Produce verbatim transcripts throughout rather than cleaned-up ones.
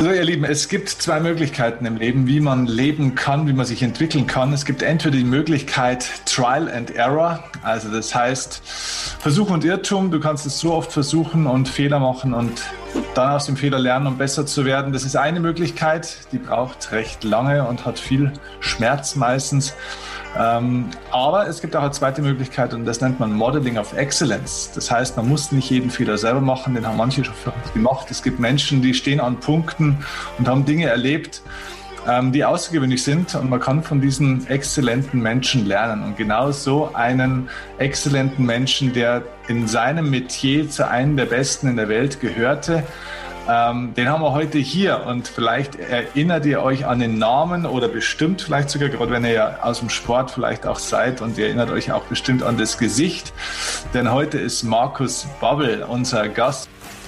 So, ihr Lieben, es gibt zwei Möglichkeiten im Leben, wie man leben kann, wie man sich entwickeln kann. Es gibt entweder die Möglichkeit Trial and Error, also das heißt Versuch und Irrtum. Du kannst es so oft versuchen und Fehler machen und dann aus dem Fehler lernen, um besser zu werden. Das ist eine Möglichkeit, die braucht recht lange und hat viel Schmerz meistens. Ähm, aber es gibt auch eine zweite Möglichkeit und das nennt man Modeling of Excellence. Das heißt, man muss nicht jeden Fehler selber machen, den haben manche schon für uns gemacht. Es gibt Menschen, die stehen an Punkten und haben Dinge erlebt, ähm, die außergewöhnlich sind und man kann von diesen exzellenten Menschen lernen. Und genau so einen exzellenten Menschen, der in seinem Metier zu einem der Besten in der Welt gehörte, Ähm, den haben wir heute hier und vielleicht erinnert ihr euch an den Namen oder bestimmt vielleicht sogar, gerade wenn ihr ja aus dem Sport vielleicht auch seid und ihr erinnert euch auch bestimmt an das Gesicht, denn heute ist Markus Babbel unser Gast.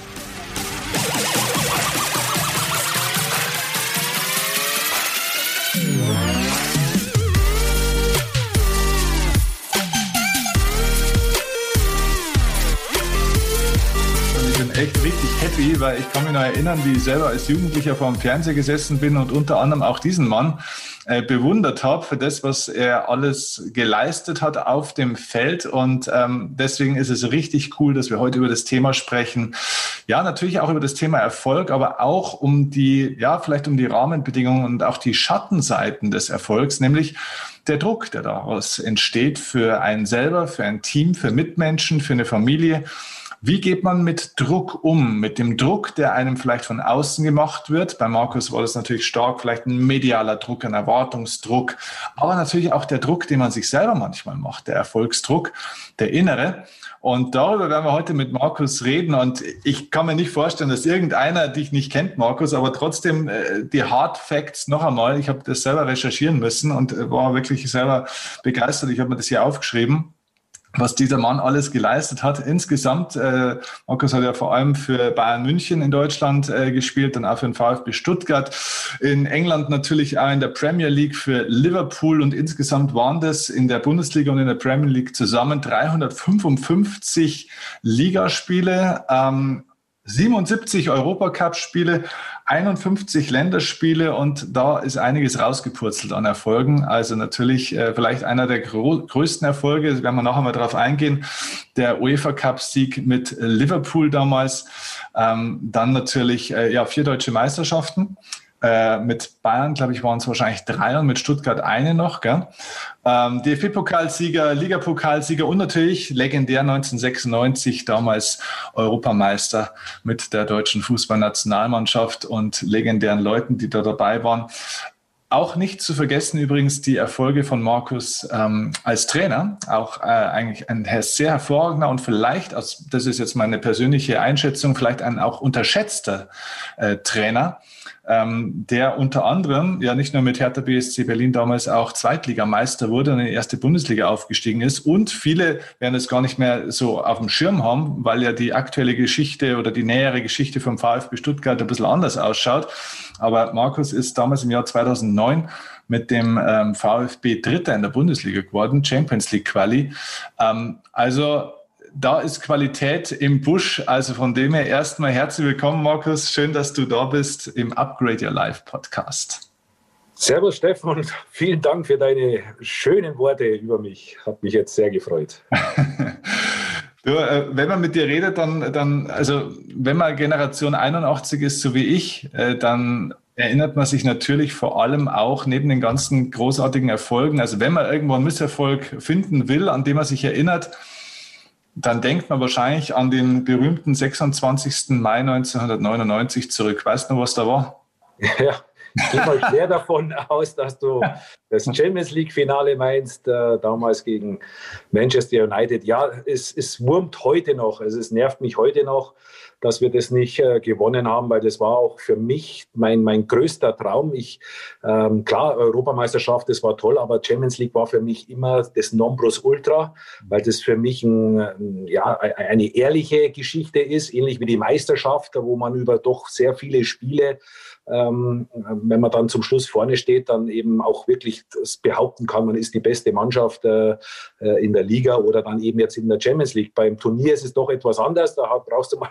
Echt richtig happy, weil ich kann mich noch erinnern, wie ich selber als Jugendlicher vor dem Fernseher gesessen bin und unter anderem auch diesen Mann äh, bewundert habe für das, was er alles geleistet hat auf dem Feld und ähm, deswegen ist es richtig cool, dass wir heute über das Thema sprechen. Ja, natürlich auch über das Thema Erfolg, aber auch um die, ja, vielleicht um die Rahmenbedingungen und auch die Schattenseiten des Erfolgs, nämlich der Druck, der daraus entsteht für einen selber, für ein Team, für Mitmenschen, für eine Familie. Wie geht man mit Druck um? Mit dem Druck, der einem vielleicht von außen gemacht wird. Bei Markus war das natürlich stark, vielleicht ein medialer Druck, ein Erwartungsdruck, aber natürlich auch der Druck, den man sich selber manchmal macht, der Erfolgsdruck, der innere. Und darüber werden wir heute mit Markus reden. Und ich kann mir nicht vorstellen, dass irgendeiner dich nicht kennt, Markus, aber trotzdem äh, die Hard Facts noch einmal. Ich habe das selber recherchieren müssen und äh, war wirklich selber begeistert. Ich habe mir das hier aufgeschrieben, was dieser Mann alles geleistet hat. Insgesamt, äh, Markus hat ja vor allem für Bayern München in Deutschland äh, gespielt, dann auch für den VfB Stuttgart, in England natürlich auch in der Premier League für Liverpool und insgesamt waren das in der Bundesliga und in der Premier League zusammen dreihundertfünfundfünfzig Ligaspiele, ähm, siebenundsiebzig Europacup-Spiele, einundfünfzig Länderspiele und da ist einiges rausgepurzelt an Erfolgen. Also natürlich äh, vielleicht einer der gro- größten Erfolge, da werden wir nachher mal drauf eingehen, der UEFA-Cup-Sieg mit Liverpool damals. Ähm, dann natürlich äh, ja vier deutsche Meisterschaften. Äh, mit Bayern, glaube ich, waren es wahrscheinlich drei und mit Stuttgart eine noch. Gell? Ähm, D F B-Pokalsieger, Ligapokalsieger und natürlich legendär neunzehnhundertsechsundneunzig damals Europameister mit der deutschen Fußballnationalmannschaft und legendären Leuten, die da dabei waren. Auch nicht zu vergessen übrigens die Erfolge von Markus ähm, als Trainer. Auch äh, eigentlich ein sehr hervorragender und vielleicht, aus, das ist jetzt meine persönliche Einschätzung, vielleicht ein auch unterschätzter äh, Trainer, ähm, der unter anderem ja nicht nur mit Hertha B S C Berlin damals auch Zweitligameister wurde und in die erste Bundesliga aufgestiegen ist. Und viele werden es gar nicht mehr so auf dem Schirm haben, weil ja die aktuelle Geschichte oder die nähere Geschichte vom VfB Stuttgart ein bisschen anders ausschaut. Aber Markus ist damals im Jahr zweitausendneun mit dem ähm, VfB Dritter in der Bundesliga geworden, Champions League Quali. Ähm, also da ist Qualität im Busch. Also von dem her erstmal herzlich willkommen, Markus. Schön, dass du da bist im Upgrade Your Life Podcast. Servus Stefan und vielen Dank für deine schönen Worte über mich. Hat mich jetzt sehr gefreut. Du, äh, wenn man mit dir redet, dann, dann, also wenn man Generation einundachtzig ist, so wie ich, äh, dann erinnert man sich natürlich vor allem auch neben den ganzen großartigen Erfolgen, also wenn man irgendwo einen Misserfolg finden will, an dem man sich erinnert, dann denkt man wahrscheinlich an den berühmten sechsundzwanzigsten Mai neunzehnhundertneunundneunzig zurück. Weißt du noch, was da war? Ja. Ich gehe mal schwer davon aus, dass du das Champions League-Finale meinst, äh, damals gegen Manchester United. Ja, es, es wurmt heute noch, also es nervt mich heute noch, dass wir das nicht äh, gewonnen haben, weil das war auch für mich mein, mein größter Traum. Ich, ähm, klar, Europameisterschaft, das war toll, aber Champions League war für mich immer das Nonplusultra, weil das für mich ein, ein, ja, eine ehrliche Geschichte ist, ähnlich wie die Meisterschaft, wo man über doch sehr viele Spiele, Ähm, wenn man dann zum Schluss vorne steht, dann eben auch wirklich das behaupten kann, man ist die beste Mannschaft äh, in der Liga oder dann eben jetzt in der Champions League. Beim Turnier ist es doch etwas anders, da brauchst du mal sechs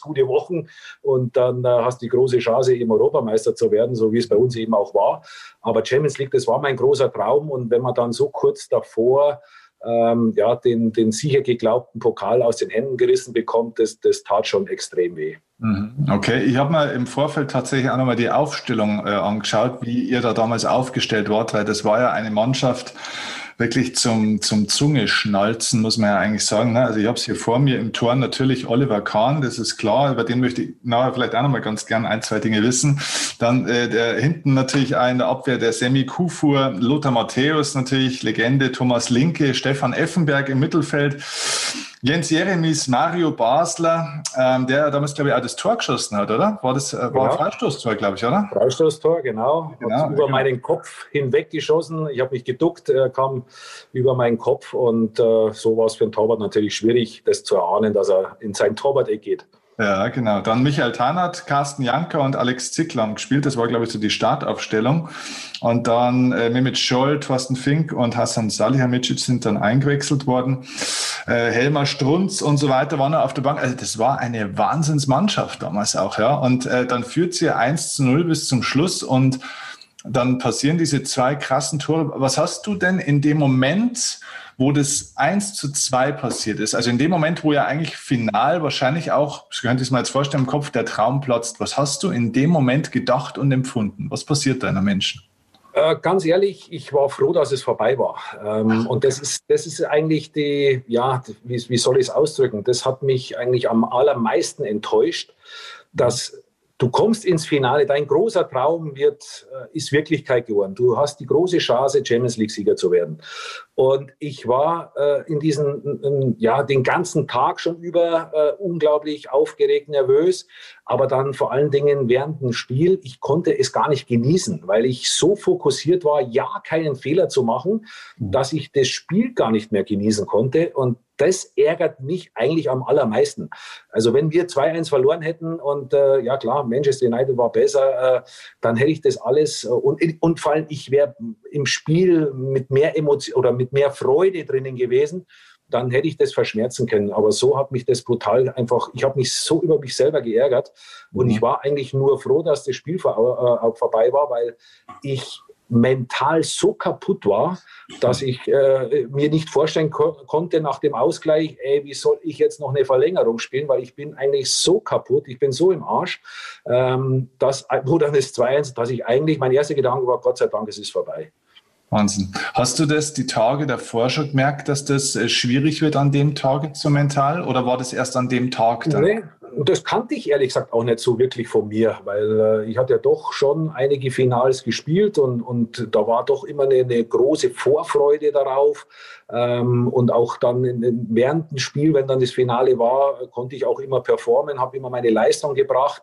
gute Wochen und dann äh, hast du die große Chance, eben Europameister zu werden, so wie es bei uns eben auch war. Aber Champions League, das war mein großer Traum und wenn man dann so kurz davor ähm, ja, den, den sicher geglaubten Pokal aus den Händen gerissen bekommt, das, das tat schon extrem weh. Okay, ich habe mir im Vorfeld tatsächlich auch nochmal die Aufstellung äh, angeschaut, wie ihr da damals aufgestellt wart, weil das war ja eine Mannschaft wirklich zum, zum Zungeschnalzen, muss man ja eigentlich sagen. Ne? Also ich habe es hier vor mir im Tor natürlich Oliver Kahn, das ist klar, über den möchte ich nachher vielleicht auch nochmal ganz gern ein, zwei Dinge wissen. Dann äh, der hinten natürlich auch in der Abwehr der Semi Kufur, Lothar Matthäus natürlich, Legende, Thomas Linke, Stefan Effenberg im Mittelfeld, Jens Jeremies, Mario Basler, ähm, der damals, glaube ich, auch das Tor geschossen hat, oder? War das äh, war genau. ein Freistoßtor, glaube ich, oder? Freistoßtor, genau. genau hat über genau. meinen Kopf hinweg geschossen. Ich habe mich geduckt, er kam über meinen Kopf und äh, so war es für einen Torwart natürlich schwierig, das zu erahnen, dass er in sein Torwart-Eck geht. Ja, genau. Dann Michael Tarnath, Carsten Janker und Alex Zickler haben gespielt. Das war, glaube ich, so die Startaufstellung. Und dann äh, Mehmet Scholl, Thorsten Fink und Hasan Salihamidzic sind dann eingewechselt worden. Äh, Helmar Strunz und so weiter waren noch auf der Bank. Also das war eine Wahnsinnsmannschaft damals auch, ja. Und äh, dann führt sie eins zu null bis zum Schluss und dann passieren diese zwei krassen Tore. Was hast du denn in dem Moment, wo das eins zu zwei passiert ist, also in dem Moment, wo ja eigentlich final wahrscheinlich auch, ich könnte es mir jetzt vorstellen, im Kopf der Traum platzt, was hast du in dem Moment gedacht und empfunden? Was passiert deiner Menschen? Äh, ganz ehrlich, ich war froh, dass es vorbei war. Ähm, und das ist, das ist eigentlich die, ja, wie, wie soll ich es ausdrücken? Das hat mich eigentlich am allermeisten enttäuscht, dass du kommst ins Finale, dein großer Traum wird, ist Wirklichkeit geworden. Du hast die große Chance, Champions League-Sieger zu werden. Und ich war äh, in diesen, ja, den ganzen Tag schon über äh, unglaublich aufgeregt, nervös, aber dann vor allen Dingen während dem Spiel, ich konnte es gar nicht genießen, weil ich so fokussiert war, ja, keinen Fehler zu machen, dass ich das Spiel gar nicht mehr genießen konnte. Und das ärgert mich eigentlich am allermeisten. Also wenn wir zwei eins verloren hätten und äh, ja klar, Manchester United war besser, äh, dann hätte ich das alles äh, und, und vor allem ich wäre im Spiel mit mehr Emotion oder mit mehr Freude drinnen gewesen, dann hätte ich das verschmerzen können. Aber so hat mich das brutal einfach, ich habe mich so über mich selber geärgert und mhm. ich war eigentlich nur froh, dass das Spiel vor, äh, vorbei war, weil ich mental so kaputt war, dass ich äh, mir nicht vorstellen ko- konnte nach dem Ausgleich, ey, wie soll ich jetzt noch eine Verlängerung spielen, weil ich bin eigentlich so kaputt, ich bin so im Arsch, ähm, dass, wo dann das zwei eins, dass ich eigentlich, mein erster Gedanke war, Gott sei Dank, es ist vorbei. Wahnsinn. Hast du das die Tage davor schon gemerkt, dass das äh, schwierig wird an dem Tag jetzt so mental oder war das erst an dem Tag dann? Nee. Das kannte ich ehrlich gesagt auch nicht so wirklich von mir, weil äh, ich hatte ja doch schon einige Finals gespielt und, und da war doch immer eine, eine große Vorfreude darauf. Ähm, und auch dann in, in, während dem Spiel, wenn dann das Finale war, konnte ich auch immer performen, habe immer meine Leistung gebracht.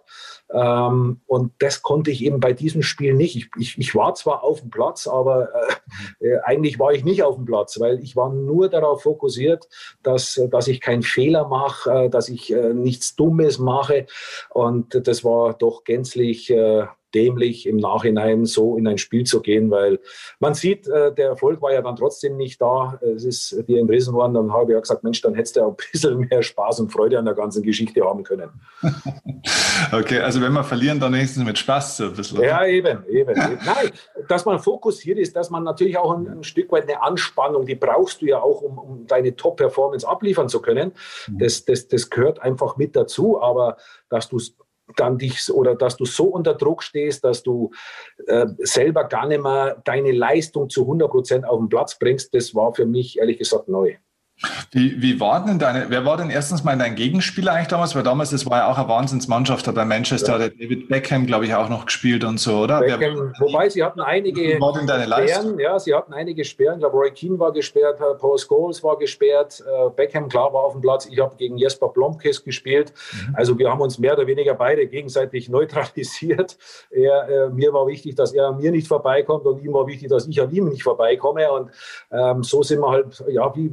Ähm, und das konnte ich eben bei diesem Spiel nicht. Ich, ich, ich war zwar auf dem Platz, aber äh, äh, eigentlich war ich nicht auf dem Platz, weil ich war nur darauf fokussiert, dass, dass ich keinen Fehler mache, äh, dass ich äh, nichts Dummes mache. Und das war doch gänzlich äh, dämlich, im Nachhinein so in ein Spiel zu gehen, weil man sieht, äh, der Erfolg war ja dann trotzdem nicht da. Es ist dir entrissen worden. Dann habe ich ja gesagt, Mensch, dann hättest du ein bisschen mehr Spaß und Freude an der ganzen Geschichte haben können. Okay, also wenn wir verlieren, dann wenigstens mit Spaß so ein bisschen. Ja, eben, eben. eben. Nein, dass man fokussiert ist, dass man natürlich auch ein, ein Stück weit eine Anspannung, die brauchst du ja auch, um, um deine Top-Performance abliefern zu können. Das, das, das gehört einfach mit dazu, aber dass du es dann dich oder dass du so unter Druck stehst, dass du äh, selber gar nicht mehr deine Leistung zu hundert Prozent auf den Platz bringst, das war für mich ehrlich gesagt neu. Wie, wie war denn deine, wer war denn erstens mal dein Gegenspieler eigentlich damals? Weil damals, das war ja auch eine Wahnsinnsmannschaft da bei Manchester, ja. Hat David Beckham, glaube ich, auch noch gespielt und so, oder? Beckham, wer, wobei sie hatten einige wie war denn deine Sperren, ja, sie hatten einige Sperren. Ich glaube, Roy Keane war gesperrt, Paul Scholes war gesperrt, Beckham, klar, war auf dem Platz. Ich habe gegen Jesper Blomqvist gespielt. Mhm. Also wir haben uns mehr oder weniger beide gegenseitig neutralisiert. Er, äh, mir war wichtig, dass er an mir nicht vorbeikommt und ihm war wichtig, dass ich an ihm nicht vorbeikomme. Und ähm, so sind wir halt, ja, wie, wie ich schon vorher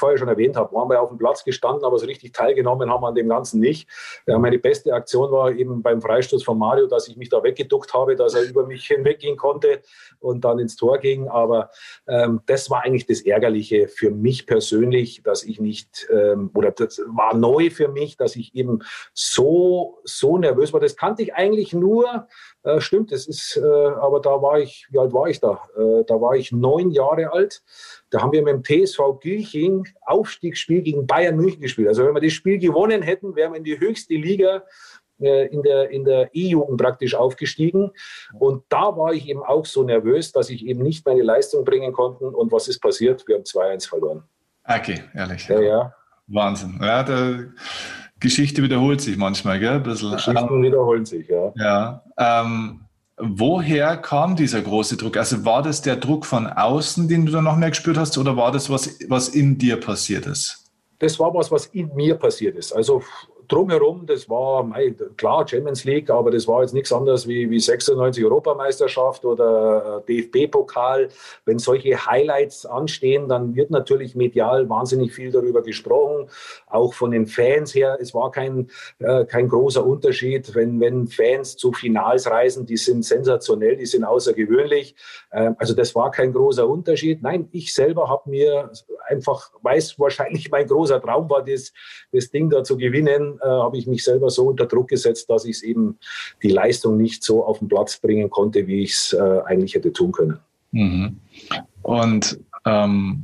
vorher schon erwähnt habe, waren wir auf dem Platz gestanden, aber so richtig teilgenommen haben wir an dem Ganzen nicht. Ja, meine beste Aktion war eben beim Freistoß von Mario, dass ich mich da weggeduckt habe, dass er über mich hinweggehen konnte und dann ins Tor ging. Aber ähm, das war eigentlich das Ärgerliche für mich persönlich, dass ich nicht, ähm, oder das war neu für mich, dass ich eben so, so nervös war. Das kannte ich eigentlich nur, äh, stimmt, das ist, äh, aber da war ich, wie alt war ich da? Äh, da war ich neun Jahre alt. Da haben wir mit dem T S V Gilching Aufstiegsspiel gegen Bayern München gespielt. Also wenn wir das Spiel gewonnen hätten, wären wir in die höchste Liga äh, in der, in der E-Jugend praktisch aufgestiegen. Und da war ich eben auch so nervös, dass ich eben nicht meine Leistung bringen konnte. Und was ist passiert? Wir haben zwei eins verloren. Okay, ehrlich. Ja, ja. Wahnsinn. Ja, die Geschichte wiederholt sich manchmal, gell? Ein bisschen. Geschichten ähm, wiederholen sich, ja. Ja. Ähm, woher kam dieser große Druck? Also war das der Druck von außen, den du dann noch mehr gespürt hast, oder war das was, was in dir passiert ist? Das war was, was in mir passiert ist. Also drumherum, das war mei, klar Champions League, aber das war jetzt nichts anderes wie, wie sechsundneunzig Europameisterschaft oder D F B-Pokal. Wenn solche Highlights anstehen, dann wird natürlich medial wahnsinnig viel darüber gesprochen, auch von den Fans her. Es war kein, äh, kein großer Unterschied, wenn, wenn Fans zu Finals reisen, die sind sensationell, die sind außergewöhnlich. Ähm, also das war kein großer Unterschied. Nein, ich selber habe mir einfach, weiß wahrscheinlich mein großer Traum war, das, das Ding da zu gewinnen, Äh, habe ich mich selber so unter Druck gesetzt, dass ich es eben die Leistung nicht so auf den Platz bringen konnte, wie ich es äh, eigentlich hätte tun können. Mhm. Und ähm,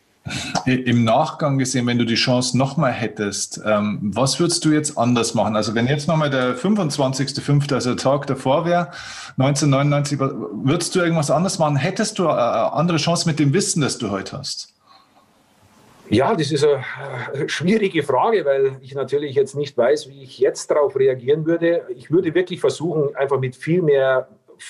im Nachgang gesehen, wenn du die Chance nochmal hättest, ähm, was würdest du jetzt anders machen? Also wenn jetzt nochmal der fünfundzwanzigster fünfte, also der Tag davor wäre, neunzehnhundertneunundneunzig, würdest du irgendwas anders machen? Hättest du eine andere Chance mit dem Wissen, das du heute hast? Ja, das ist eine schwierige Frage, weil ich natürlich jetzt nicht weiß, wie ich jetzt darauf reagieren würde. Ich würde wirklich versuchen, einfach mit viel mehr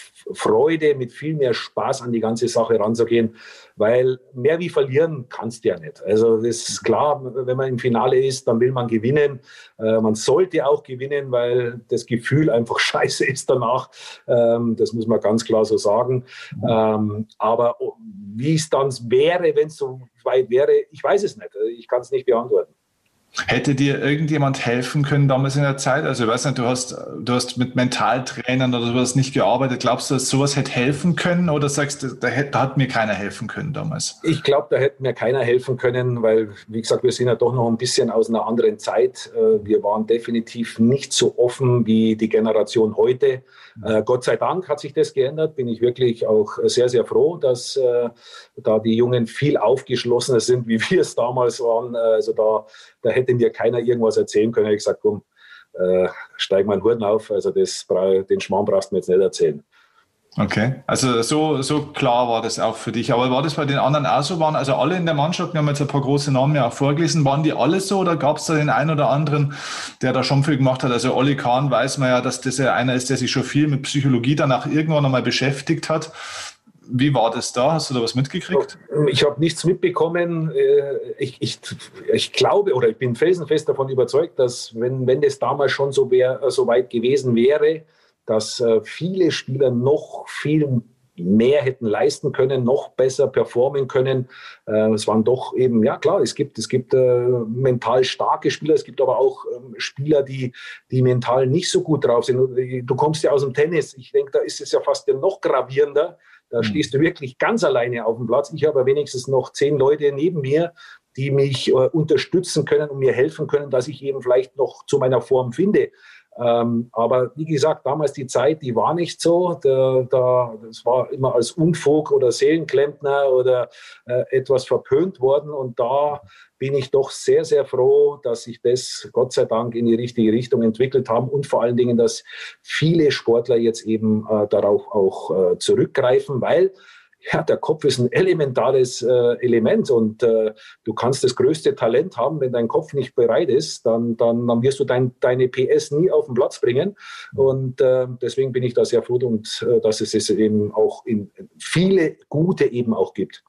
Freude, mit viel mehr Spaß an die ganze Sache ranzugehen, weil mehr wie verlieren kannst du ja nicht. Also das ist klar, wenn man im Finale ist, dann will man gewinnen. Äh, man sollte auch gewinnen, weil das Gefühl einfach scheiße ist danach. Ähm, das muss man ganz klar so sagen. Ähm, aber wie es dann wäre, wenn es so weit wäre, ich weiß es nicht. Ich kann es nicht beantworten. Hätte dir irgendjemand helfen können damals in der Zeit? Also ich weiß nicht, du hast, du hast mit Mentaltrainern oder sowas nicht gearbeitet. Glaubst du, dass sowas hätte helfen können oder sagst du, da, hätte, da hat mir keiner helfen können damals? Ich glaube, da hätte mir keiner helfen können, weil, wie gesagt, wir sind ja doch noch ein bisschen aus einer anderen Zeit. Wir waren definitiv nicht so offen wie die Generation heute. Äh, Gott sei Dank hat sich das geändert. Bin ich wirklich auch sehr, sehr froh, dass äh, da die Jungen viel aufgeschlossener sind, wie wir es damals waren. Also da, da hätte mir keiner irgendwas erzählen können. Ich habe gesagt, komm, äh, steig mal einen Hut auf. Also das, den Schmarrn brauchst du mir jetzt nicht erzählen. Okay, also so, so klar war das auch für dich. Aber war das bei den anderen auch so? Waren also alle in der Mannschaft, wir haben jetzt ein paar große Namen ja auch vorgelesen, waren die alle so oder gab es da den einen oder anderen, der da schon viel gemacht hat? Also Olli Kahn weiß man ja, dass das ja einer ist, der sich schon viel mit Psychologie danach irgendwann einmal beschäftigt hat. Wie war das da? Hast du da was mitgekriegt? Ich habe nichts mitbekommen. Ich, ich, ich glaube oder ich bin felsenfest davon überzeugt, dass wenn, wenn das damals schon so, wär, so weit gewesen wäre, dass äh, viele Spieler noch viel mehr hätten leisten können, noch besser performen können. Äh, es waren doch eben, ja klar, es gibt, es gibt äh, mental starke Spieler, es gibt aber auch ähm, Spieler, die, die mental nicht so gut drauf sind. Du kommst ja aus dem Tennis, ich denke, da ist es ja fast noch gravierender. Da stehst du wirklich ganz alleine auf dem Platz. Ich habe wenigstens noch zehn Leute neben mir, die mich äh, unterstützen können und mir helfen können, dass ich eben vielleicht noch zu meiner Form finde. Ähm, aber wie gesagt, damals die Zeit, die war nicht so. Da, da, das war immer als Unfug oder Seelenklempner oder äh, etwas verpönt worden. Und da bin ich doch sehr, sehr froh, dass sich das Gott sei Dank in die richtige Richtung entwickelt haben und vor allen Dingen, dass viele Sportler jetzt eben äh, darauf auch äh, zurückgreifen, weil ja, der Kopf ist ein elementares äh, Element und äh, du kannst das größte Talent haben, wenn dein Kopf nicht bereit ist, dann, dann, dann wirst du dein, deine P S nie auf den Platz bringen und äh, deswegen bin ich da sehr froh und äh, dass es es eben auch in viele gute eben auch gibt.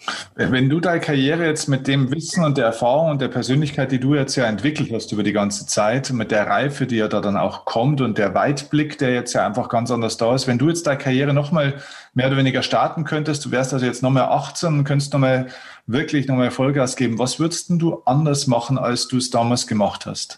Wenn du deine Karriere jetzt mit dem Wissen und der Erfahrung und der Persönlichkeit, die du jetzt ja entwickelt hast über die ganze Zeit, mit der Reife, die ja da dann auch kommt und der Weitblick, der jetzt ja einfach ganz anders da ist, wenn du jetzt deine Karriere nochmal mehr oder weniger starten könntest, du wärst also jetzt nochmal achtzehn und könntest nochmal wirklich nochmal Vollgas geben, was würdest denn du anders machen, als du es damals gemacht hast?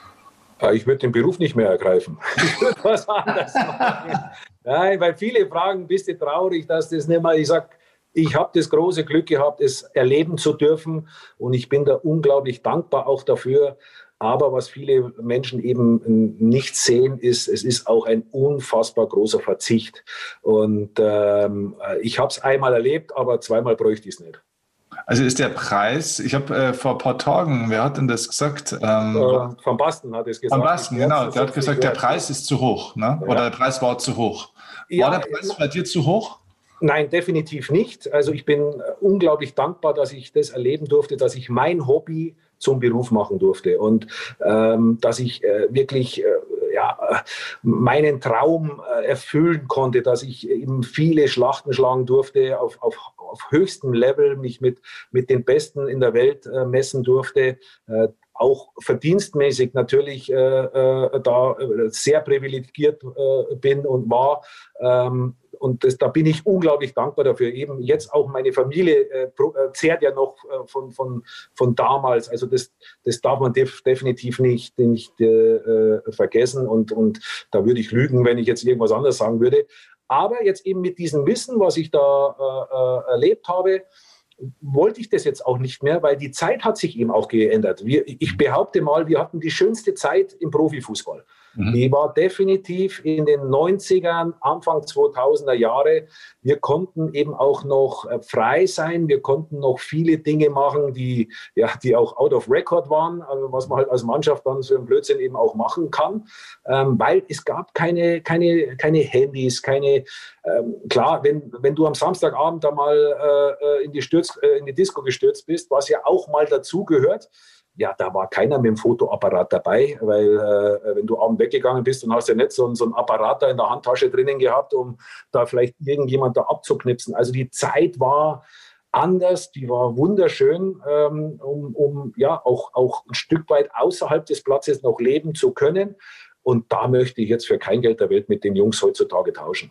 Ich würde den Beruf nicht mehr ergreifen. Ich würde was anderes machen. Nein, weil viele fragen, bist du traurig, dass das nicht mehr, ich sage, ich habe das große Glück gehabt, es erleben zu dürfen und ich bin da unglaublich dankbar auch dafür. Aber was viele Menschen eben nicht sehen, ist, es ist auch ein unfassbar großer Verzicht. Und ähm, ich habe es einmal erlebt, aber zweimal bräuchte ich es nicht. Also ist der Preis, ich habe äh, vor ein paar Tagen, wer hat denn das gesagt? Ähm, äh, Van Basten hat es gesagt. Van Basten, genau. Der hat gesagt, der Preis ist zu hoch, ne? Oder ja. Der Preis war zu hoch. War ja, der Preis bei dir zu hoch? Nein, definitiv nicht. Also ich bin unglaublich dankbar, dass ich das erleben durfte, dass ich mein Hobby zum Beruf machen durfte und ähm, dass ich äh, wirklich äh, ja, meinen Traum äh, erfüllen konnte, dass ich eben viele Schlachten schlagen durfte, auf, auf, auf höchstem Level mich mit, mit den Besten in der Welt äh, messen durfte. Äh, auch verdienstmäßig natürlich äh, äh, da sehr privilegiert äh, bin und war. Ähm, und das, da bin ich unglaublich dankbar dafür. Eben jetzt auch meine Familie äh, zehrt ja noch äh, von, von, von damals. Also das, das darf man def, definitiv nicht, nicht äh, vergessen. Und, und da würde ich lügen, wenn ich jetzt irgendwas anderes sagen würde. Aber jetzt eben mit diesem Wissen, was ich da äh, erlebt habe, wollte ich das jetzt auch nicht mehr, weil die Zeit hat sich eben auch geändert. Wir, ich behaupte mal, wir hatten die schönste Zeit im Profifußball. Mhm. Die war definitiv in den neunzigern, Anfang zweitausender Jahre. Wir konnten eben auch noch frei sein. Wir konnten noch viele Dinge machen, die, ja, die auch out of record waren, also was man halt als Mannschaft dann so einen Blödsinn eben auch machen kann, ähm, weil es gab keine, keine, keine Handys, keine, ähm, klar, wenn, wenn du am Samstagabend da mal äh, in, die Stürz, äh, in die Disco gestürzt bist, was ja auch mal dazu gehört, ja, da war keiner mit dem Fotoapparat dabei, weil äh, wenn du abends weggegangen bist und hast ja nicht so, so einen Apparat da in der Handtasche drinnen gehabt, um da vielleicht irgendjemand da abzuknipsen. Also die Zeit war anders, die war wunderschön, ähm, um, um ja auch, auch ein Stück weit außerhalb des Platzes noch leben zu können. Und da möchte ich jetzt für kein Geld der Welt mit den Jungs heutzutage tauschen.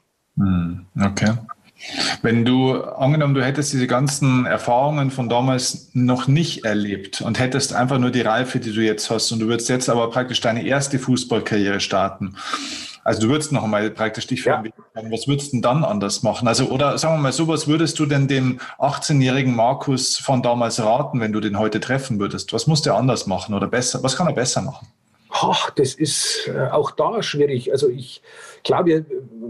Okay. Wenn du, angenommen, du hättest diese ganzen Erfahrungen von damals noch nicht erlebt und hättest einfach nur die Reife, die du jetzt hast, und du würdest jetzt aber praktisch deine erste Fußballkarriere starten. Also du würdest noch einmal praktisch dich für ja. was würdest du denn dann anders machen? Also, oder sagen wir mal so, was würdest du denn dem achtzehnjährigen Markus von damals raten, wenn du den heute treffen würdest? Was muss der anders machen oder besser? Was kann er besser machen? Ach, das ist äh, auch da schwierig. Also ich glaube,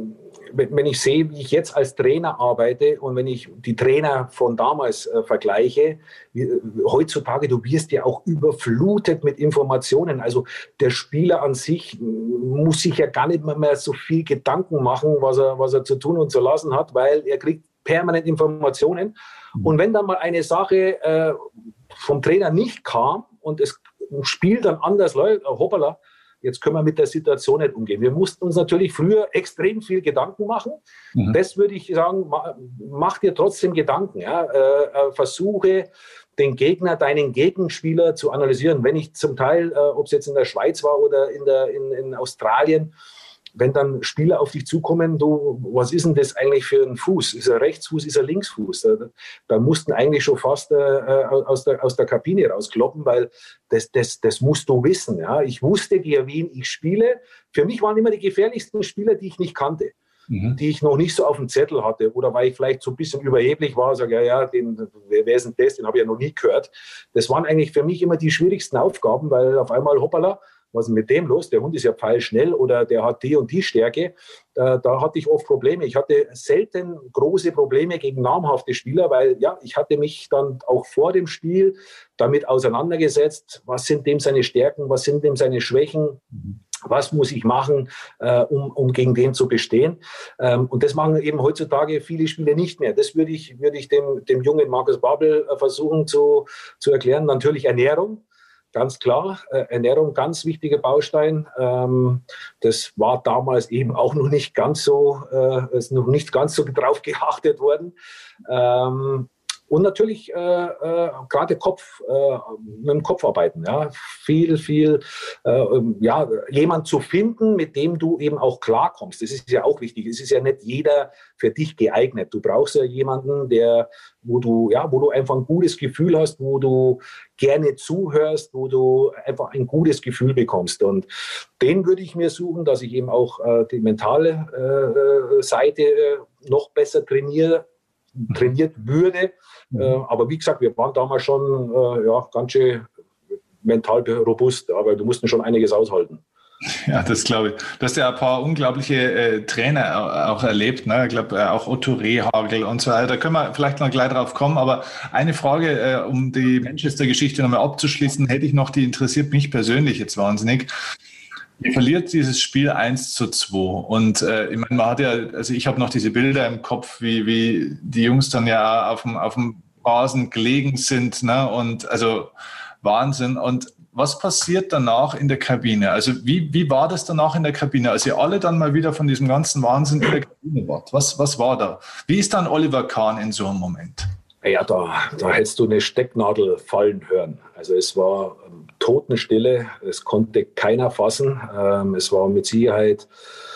wenn ich sehe, wie ich jetzt als Trainer arbeite und wenn ich die Trainer von damals äh, vergleiche, wie, heutzutage, du wirst ja auch überflutet mit Informationen. Also der Spieler an sich muss sich ja gar nicht mehr, mehr so viel Gedanken machen, was er, was er zu tun und zu lassen hat, weil er kriegt permanent Informationen. Mhm. Und wenn dann mal eine Sache äh, vom Trainer nicht kam und es ein Spiel dann anders läuft, oh, hoppala, jetzt können wir mit der Situation nicht umgehen. Wir mussten uns natürlich früher extrem viel Gedanken machen. Mhm. Das würde ich sagen, mach, mach dir trotzdem Gedanken. Ja? Äh, versuche, den Gegner, deinen Gegenspieler zu analysieren. Wenn ich zum Teil, äh, ob es jetzt in der Schweiz war oder in, der, in, in Australien, wenn dann Spieler auf dich zukommen, du, was ist denn das eigentlich für ein Fuß? Ist er Rechtsfuß, ist er Linksfuß? Da, da mussten eigentlich schon fast äh, aus, der, aus der Kabine rauskloppen, weil das, das, das musst du wissen. Ja? Ich wusste, gegen wen ich spiele. Für mich waren immer die gefährlichsten Spieler, die ich nicht kannte, mhm. die ich noch nicht so auf dem Zettel hatte. Oder weil ich vielleicht so ein bisschen überheblich war, sage, ja, ja, den, wer, wer ist denn das? Den habe ich ja noch nie gehört. Das waren eigentlich für mich immer die schwierigsten Aufgaben, weil auf einmal, hoppala, was ist mit dem los? Der Hund ist ja pfeilschnell oder der hat die und die Stärke. Da, da hatte ich oft Probleme. Ich hatte selten große Probleme gegen namhafte Spieler, weil ja, ich hatte mich dann auch vor dem Spiel damit auseinandergesetzt, was sind dem seine Stärken, was sind dem seine Schwächen, was muss ich machen, äh, um, um gegen den zu bestehen. Ähm, und das machen eben heutzutage viele Spieler nicht mehr. Das würde ich, würde ich dem, dem jungen Markus Babbel äh, versuchen zu, zu erklären. Natürlich Ernährung. Ganz klar, äh, Ernährung, ganz wichtiger Baustein. Ähm, das war damals eben auch noch nicht ganz so, äh, ist noch nicht ganz so drauf geachtet worden. Ähm, Und natürlich äh, äh, gerade Kopf, äh, mit dem Kopf arbeiten. Ja? Viel, viel, äh, ja, jemand zu finden, mit dem du eben auch klarkommst. Das ist ja auch wichtig. Es ist ja nicht jeder für dich geeignet. Du brauchst ja jemanden, der, wo du, ja, wo du einfach ein gutes Gefühl hast, wo du gerne zuhörst, wo du einfach ein gutes Gefühl bekommst. Und den würde ich mir suchen, dass ich eben auch äh, die mentale äh, Seite äh, noch besser trainiere, trainiert würde. Mhm. Äh, aber wie gesagt, wir waren damals schon äh, ja, ganz schön mental robust, aber du mussten schon einiges aushalten. Ja, das glaube ich. Du hast ja ein paar unglaubliche äh, Trainer auch erlebt, ne? Ich glaube, äh, auch Otto Rehhagel und so weiter. Da können wir vielleicht noch gleich drauf kommen. Aber eine Frage, äh, um die Manchester-Geschichte nochmal abzuschließen, hätte ich noch, die interessiert mich persönlich jetzt wahnsinnig. Ihr verliert dieses Spiel eins zu zwei. Und äh, ich meine, man hat ja, also ich habe noch diese Bilder im Kopf, wie, wie die Jungs dann ja auf dem, auf dem Rasen gelegen sind, ne? Und also Wahnsinn. Und was passiert danach in der Kabine? Also wie, wie war das danach in der Kabine, als ihr alle dann mal wieder von diesem ganzen Wahnsinn in der Kabine wart? Was, was war da? Wie ist dann Oliver Kahn in so einem Moment? Ja, da, da hättest du eine Stecknadel fallen hören. Also es war ähm, Totenstille, es konnte keiner fassen. Ähm, es war mit Sicherheit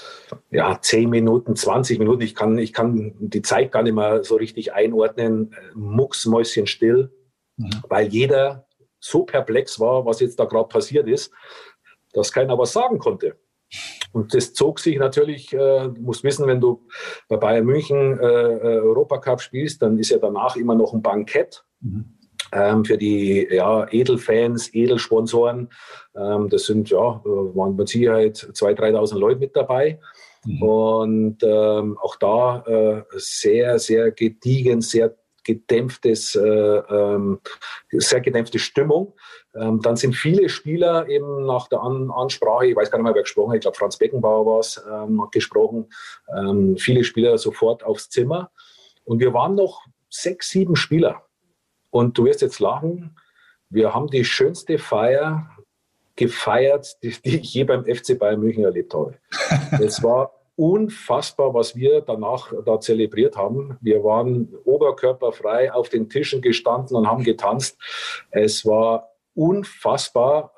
ja, zehn Minuten, zwanzig Minuten. Ich kann, ich kann die Zeit gar nicht mehr so richtig einordnen. Mucksmäuschenstill, mhm. weil jeder so perplex war, was jetzt da gerade passiert ist, dass keiner was sagen konnte. Und das zog sich natürlich, äh, du musst wissen, wenn du bei Bayern München äh, Europacup spielst, dann ist ja danach immer noch ein Bankett mhm. ähm, für die ja, Edelfans, Edelsponsoren. Ähm, das sind, ja, waren mit Sicherheit zweitausend, dreitausend Leute mit dabei. Mhm. Und ähm, auch da äh, sehr, sehr gediegen, sehr gedämpftes, äh, ähm, sehr gedämpfte Stimmung. Ähm, dann sind viele Spieler eben nach der An- Ansprache, ich weiß gar nicht mehr, wer gesprochen hat, ich glaube Franz Beckenbauer war es, ähm, hat gesprochen, ähm, viele Spieler sofort aufs Zimmer. Und wir waren noch sechs, sieben Spieler. Und du wirst jetzt lachen, wir haben die schönste Feier gefeiert, die, die ich je beim F C Bayern München erlebt habe. Es war unfassbar, was wir danach da zelebriert haben. Wir waren oberkörperfrei auf den Tischen gestanden und haben getanzt. Es war unfassbar.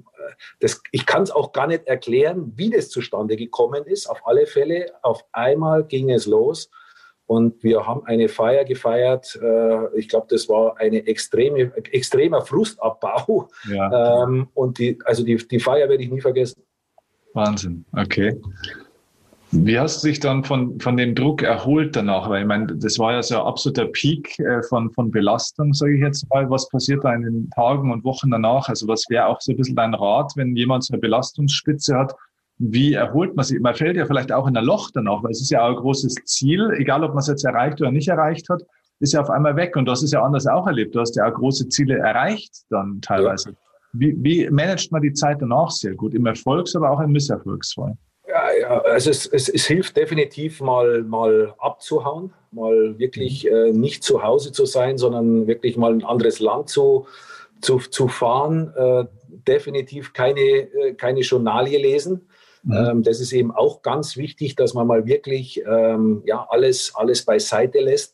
Das, ich kann es auch gar nicht erklären, wie das zustande gekommen ist. Auf alle Fälle, auf einmal ging es los. Und wir haben eine Feier gefeiert. Ich glaube, das war ein extreme, extremer Frustabbau. Ja. Und die, also die, die Feier werde ich nie vergessen. Wahnsinn, okay. Wie hast du dich dann von, von dem Druck erholt danach? Weil ich meine, das war ja so ein absoluter Peak äh, von, von Belastung, sage ich jetzt mal. Was passiert da in den Tagen und Wochen danach? Also was wäre auch so ein bisschen dein Rat, wenn jemand so eine Belastungsspitze hat? Wie erholt man sich? Man fällt ja vielleicht auch in ein Loch danach, weil es ist ja auch ein großes Ziel, egal ob man es jetzt erreicht oder nicht erreicht hat, ist ja auf einmal weg. Und du hast es ja anders auch erlebt. Du hast ja auch große Ziele erreicht dann teilweise. Ja. Wie, wie managt man die Zeit danach sehr gut? Im Erfolgs-, aber auch im Misserfolgsfall? Ja, ja, also es, es, es hilft definitiv mal, mal abzuhauen, mal wirklich äh, nicht zu Hause zu sein, sondern wirklich mal ein anderes Land zu, zu, zu fahren. Äh, definitiv keine, äh, keine Journalie lesen. Mhm. Ähm, das ist eben auch ganz wichtig, dass man mal wirklich ähm, ja, alles, alles beiseite lässt,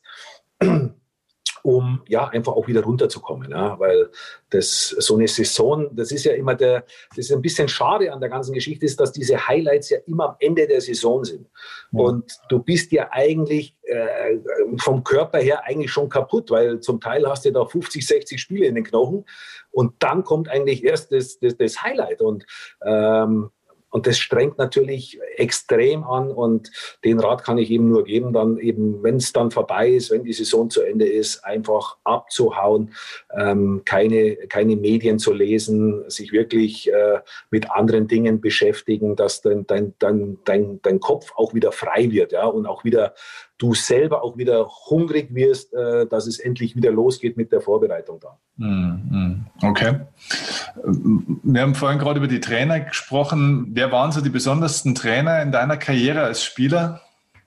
um ja einfach auch wieder runterzukommen, ja, weil das so eine Saison, das ist ja immer der, das ist ein bisschen schade an der ganzen Geschichte, ist, dass diese Highlights ja immer am Ende der Saison sind. Ja. Und du bist ja eigentlich äh, vom Körper her eigentlich schon kaputt, weil zum Teil hast du da fünfzig, sechzig Spiele in den Knochen und dann kommt eigentlich erst das, das, das Highlight und ähm, Und das strengt natürlich extrem an und den Rat kann ich eben nur geben, dann eben, wenn es dann vorbei ist, wenn die Saison zu Ende ist, einfach abzuhauen, ähm, keine, keine Medien zu lesen, sich wirklich äh, mit anderen Dingen beschäftigen, dass dein, dein, dein, dein, dein Kopf auch wieder frei wird, ja, und auch wieder du selber auch wieder hungrig wirst, äh, dass es endlich wieder losgeht mit der Vorbereitung dann. Okay. Wir haben vorhin gerade über die Trainer gesprochen. Wer waren so die besondersten Trainer in deiner Karriere als Spieler?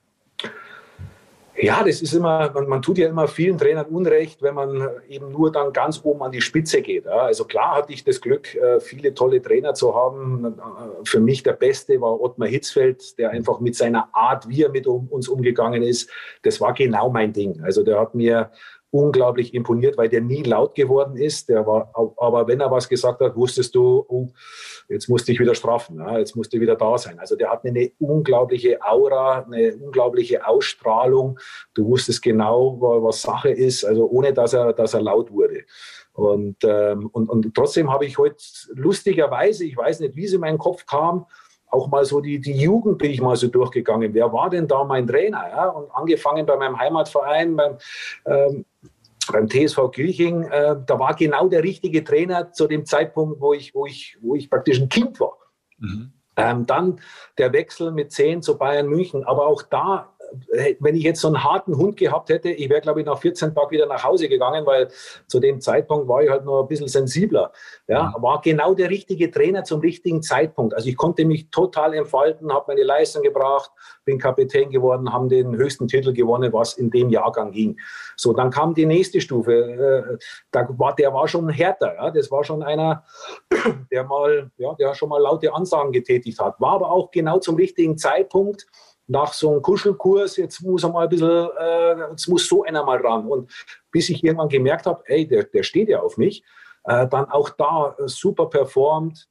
Ja, das ist immer, man, man tut ja immer vielen Trainern Unrecht, wenn man eben nur dann ganz oben an die Spitze geht. Ja. Also klar hatte ich das Glück, viele tolle Trainer zu haben. Für mich der Beste war Ottmar Hitzfeld, der einfach mit seiner Art, wie er mit um, uns umgegangen ist, das war genau mein Ding. Also der hat mir unglaublich imponiert, weil der nie laut geworden ist. Der war, aber wenn er was gesagt hat, wusstest du, oh, jetzt musst du dich wieder straffen, ja, jetzt musst du wieder da sein. Also der hat eine unglaubliche Aura, eine unglaubliche Ausstrahlung. Du wusstest genau, was Sache ist, also ohne dass er, dass er laut wurde. Und, ähm, und, und trotzdem habe ich heute lustigerweise, ich weiß nicht, wie es in meinen Kopf kam, auch mal so die, die Jugend bin ich mal so durchgegangen. Wer war denn da mein Trainer? Ja? Und angefangen bei meinem Heimatverein, beim, ähm, beim T S V Gilching, äh, da war genau der richtige Trainer zu dem Zeitpunkt, wo ich, wo ich, wo ich praktisch ein Kind war. Mhm. Ähm, dann der Wechsel mit zehn zu Bayern München. Aber auch da, wenn ich jetzt so einen harten Hund gehabt hätte, ich wäre, glaube ich, nach vierzehn Tagen wieder nach Hause gegangen, weil zu dem Zeitpunkt war ich halt noch ein bisschen sensibler. Ja, mhm. War genau der richtige Trainer zum richtigen Zeitpunkt. Also ich konnte mich total entfalten, habe meine Leistung gebracht, bin Kapitän geworden, haben den höchsten Titel gewonnen, was in dem Jahrgang ging. So, dann kam die nächste Stufe. Da war, der war schon härter. Ja? Das war schon einer, der mal, ja, der schon mal laute Ansagen getätigt hat. War aber auch genau zum richtigen Zeitpunkt. Nach so einem Kuschelkurs, jetzt muss er mal ein bisschen, äh, jetzt muss so einer mal ran. Und bis ich irgendwann gemerkt habe, ey, der, der steht ja auf mich, äh, dann auch da äh, super performt,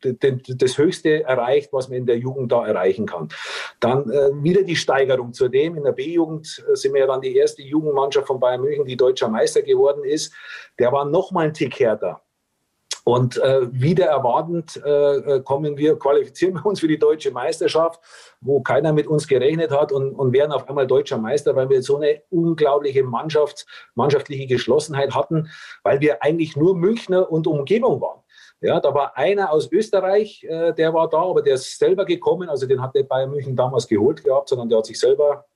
das Höchste erreicht, was man in der Jugend da erreichen kann. Dann äh, wieder die Steigerung zu dem. In der B-Jugend äh, sind wir ja dann die erste Jugendmannschaft von Bayern München, die deutscher Meister geworden ist. Der war noch mal ein Tick härter. Und äh, wieder erwartend äh, kommen wir, qualifizieren wir uns für die deutsche Meisterschaft, wo keiner mit uns gerechnet hat und, und werden auf einmal deutscher Meister, weil wir so eine unglaubliche Mannschaft, mannschaftliche Geschlossenheit hatten, weil wir eigentlich nur Münchner und Umgebung waren. Ja, da war einer aus Österreich, äh, der war da, aber der ist selber gekommen, also den hat der Bayern München damals geholt gehabt, sondern der hat sich selber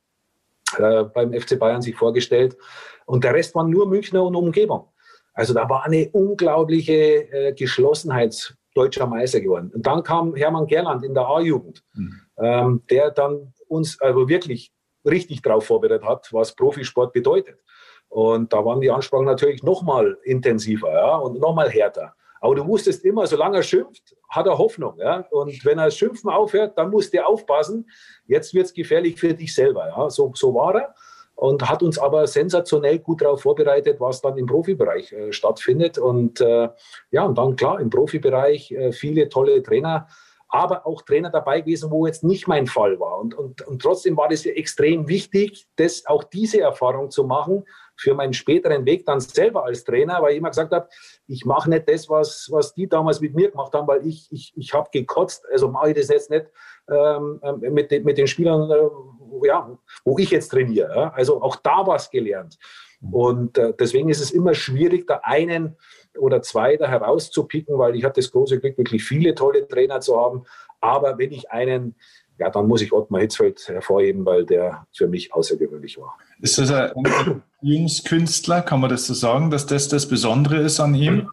äh, beim F C Bayern sich vorgestellt. Und der Rest waren nur Münchner und Umgebung. Also da war eine unglaubliche äh, Geschlossenheit, deutscher Meister geworden. Und dann kam Hermann Gerland in der A-Jugend, mhm. ähm, der dann uns also wirklich richtig darauf vorbereitet hat, was Profisport bedeutet. Und da waren die Ansprachen natürlich noch mal intensiver, ja, und noch mal härter. Aber du wusstest immer, solange er schimpft, hat er Hoffnung. Ja? Und wenn er das Schimpfen aufhört, dann musst du aufpassen. Jetzt wird es gefährlich für dich selber. Ja? So, so war er. Und hat uns aber sensationell gut darauf vorbereitet, was dann im Profibereich äh, stattfindet. Und äh, ja, und dann klar, im Profibereich äh, viele tolle Trainer, aber auch Trainer dabei gewesen, wo jetzt nicht mein Fall war. Und, und, und trotzdem war das ja extrem wichtig, das, auch diese Erfahrung zu machen für meinen späteren Weg dann selber als Trainer, weil ich immer gesagt habe, ich mache nicht das, was, was die damals mit mir gemacht haben, weil ich, ich, ich habe gekotzt, also mache ich das jetzt nicht ähm, mit, mit den Spielern, äh, ja, wo ich jetzt trainiere. Ja? Also auch da was gelernt. Und äh, deswegen ist es immer schwierig, da einen oder zwei da herauszupicken, weil ich hatte das große Glück, wirklich viele tolle Trainer zu haben. Aber wenn ich einen, ja, dann muss ich Ottmar Hitzfeld hervorheben, weil der für mich außergewöhnlich war. Ist das ein Jungskünstler, kann man das so sagen, dass das das Besondere ist an ihm?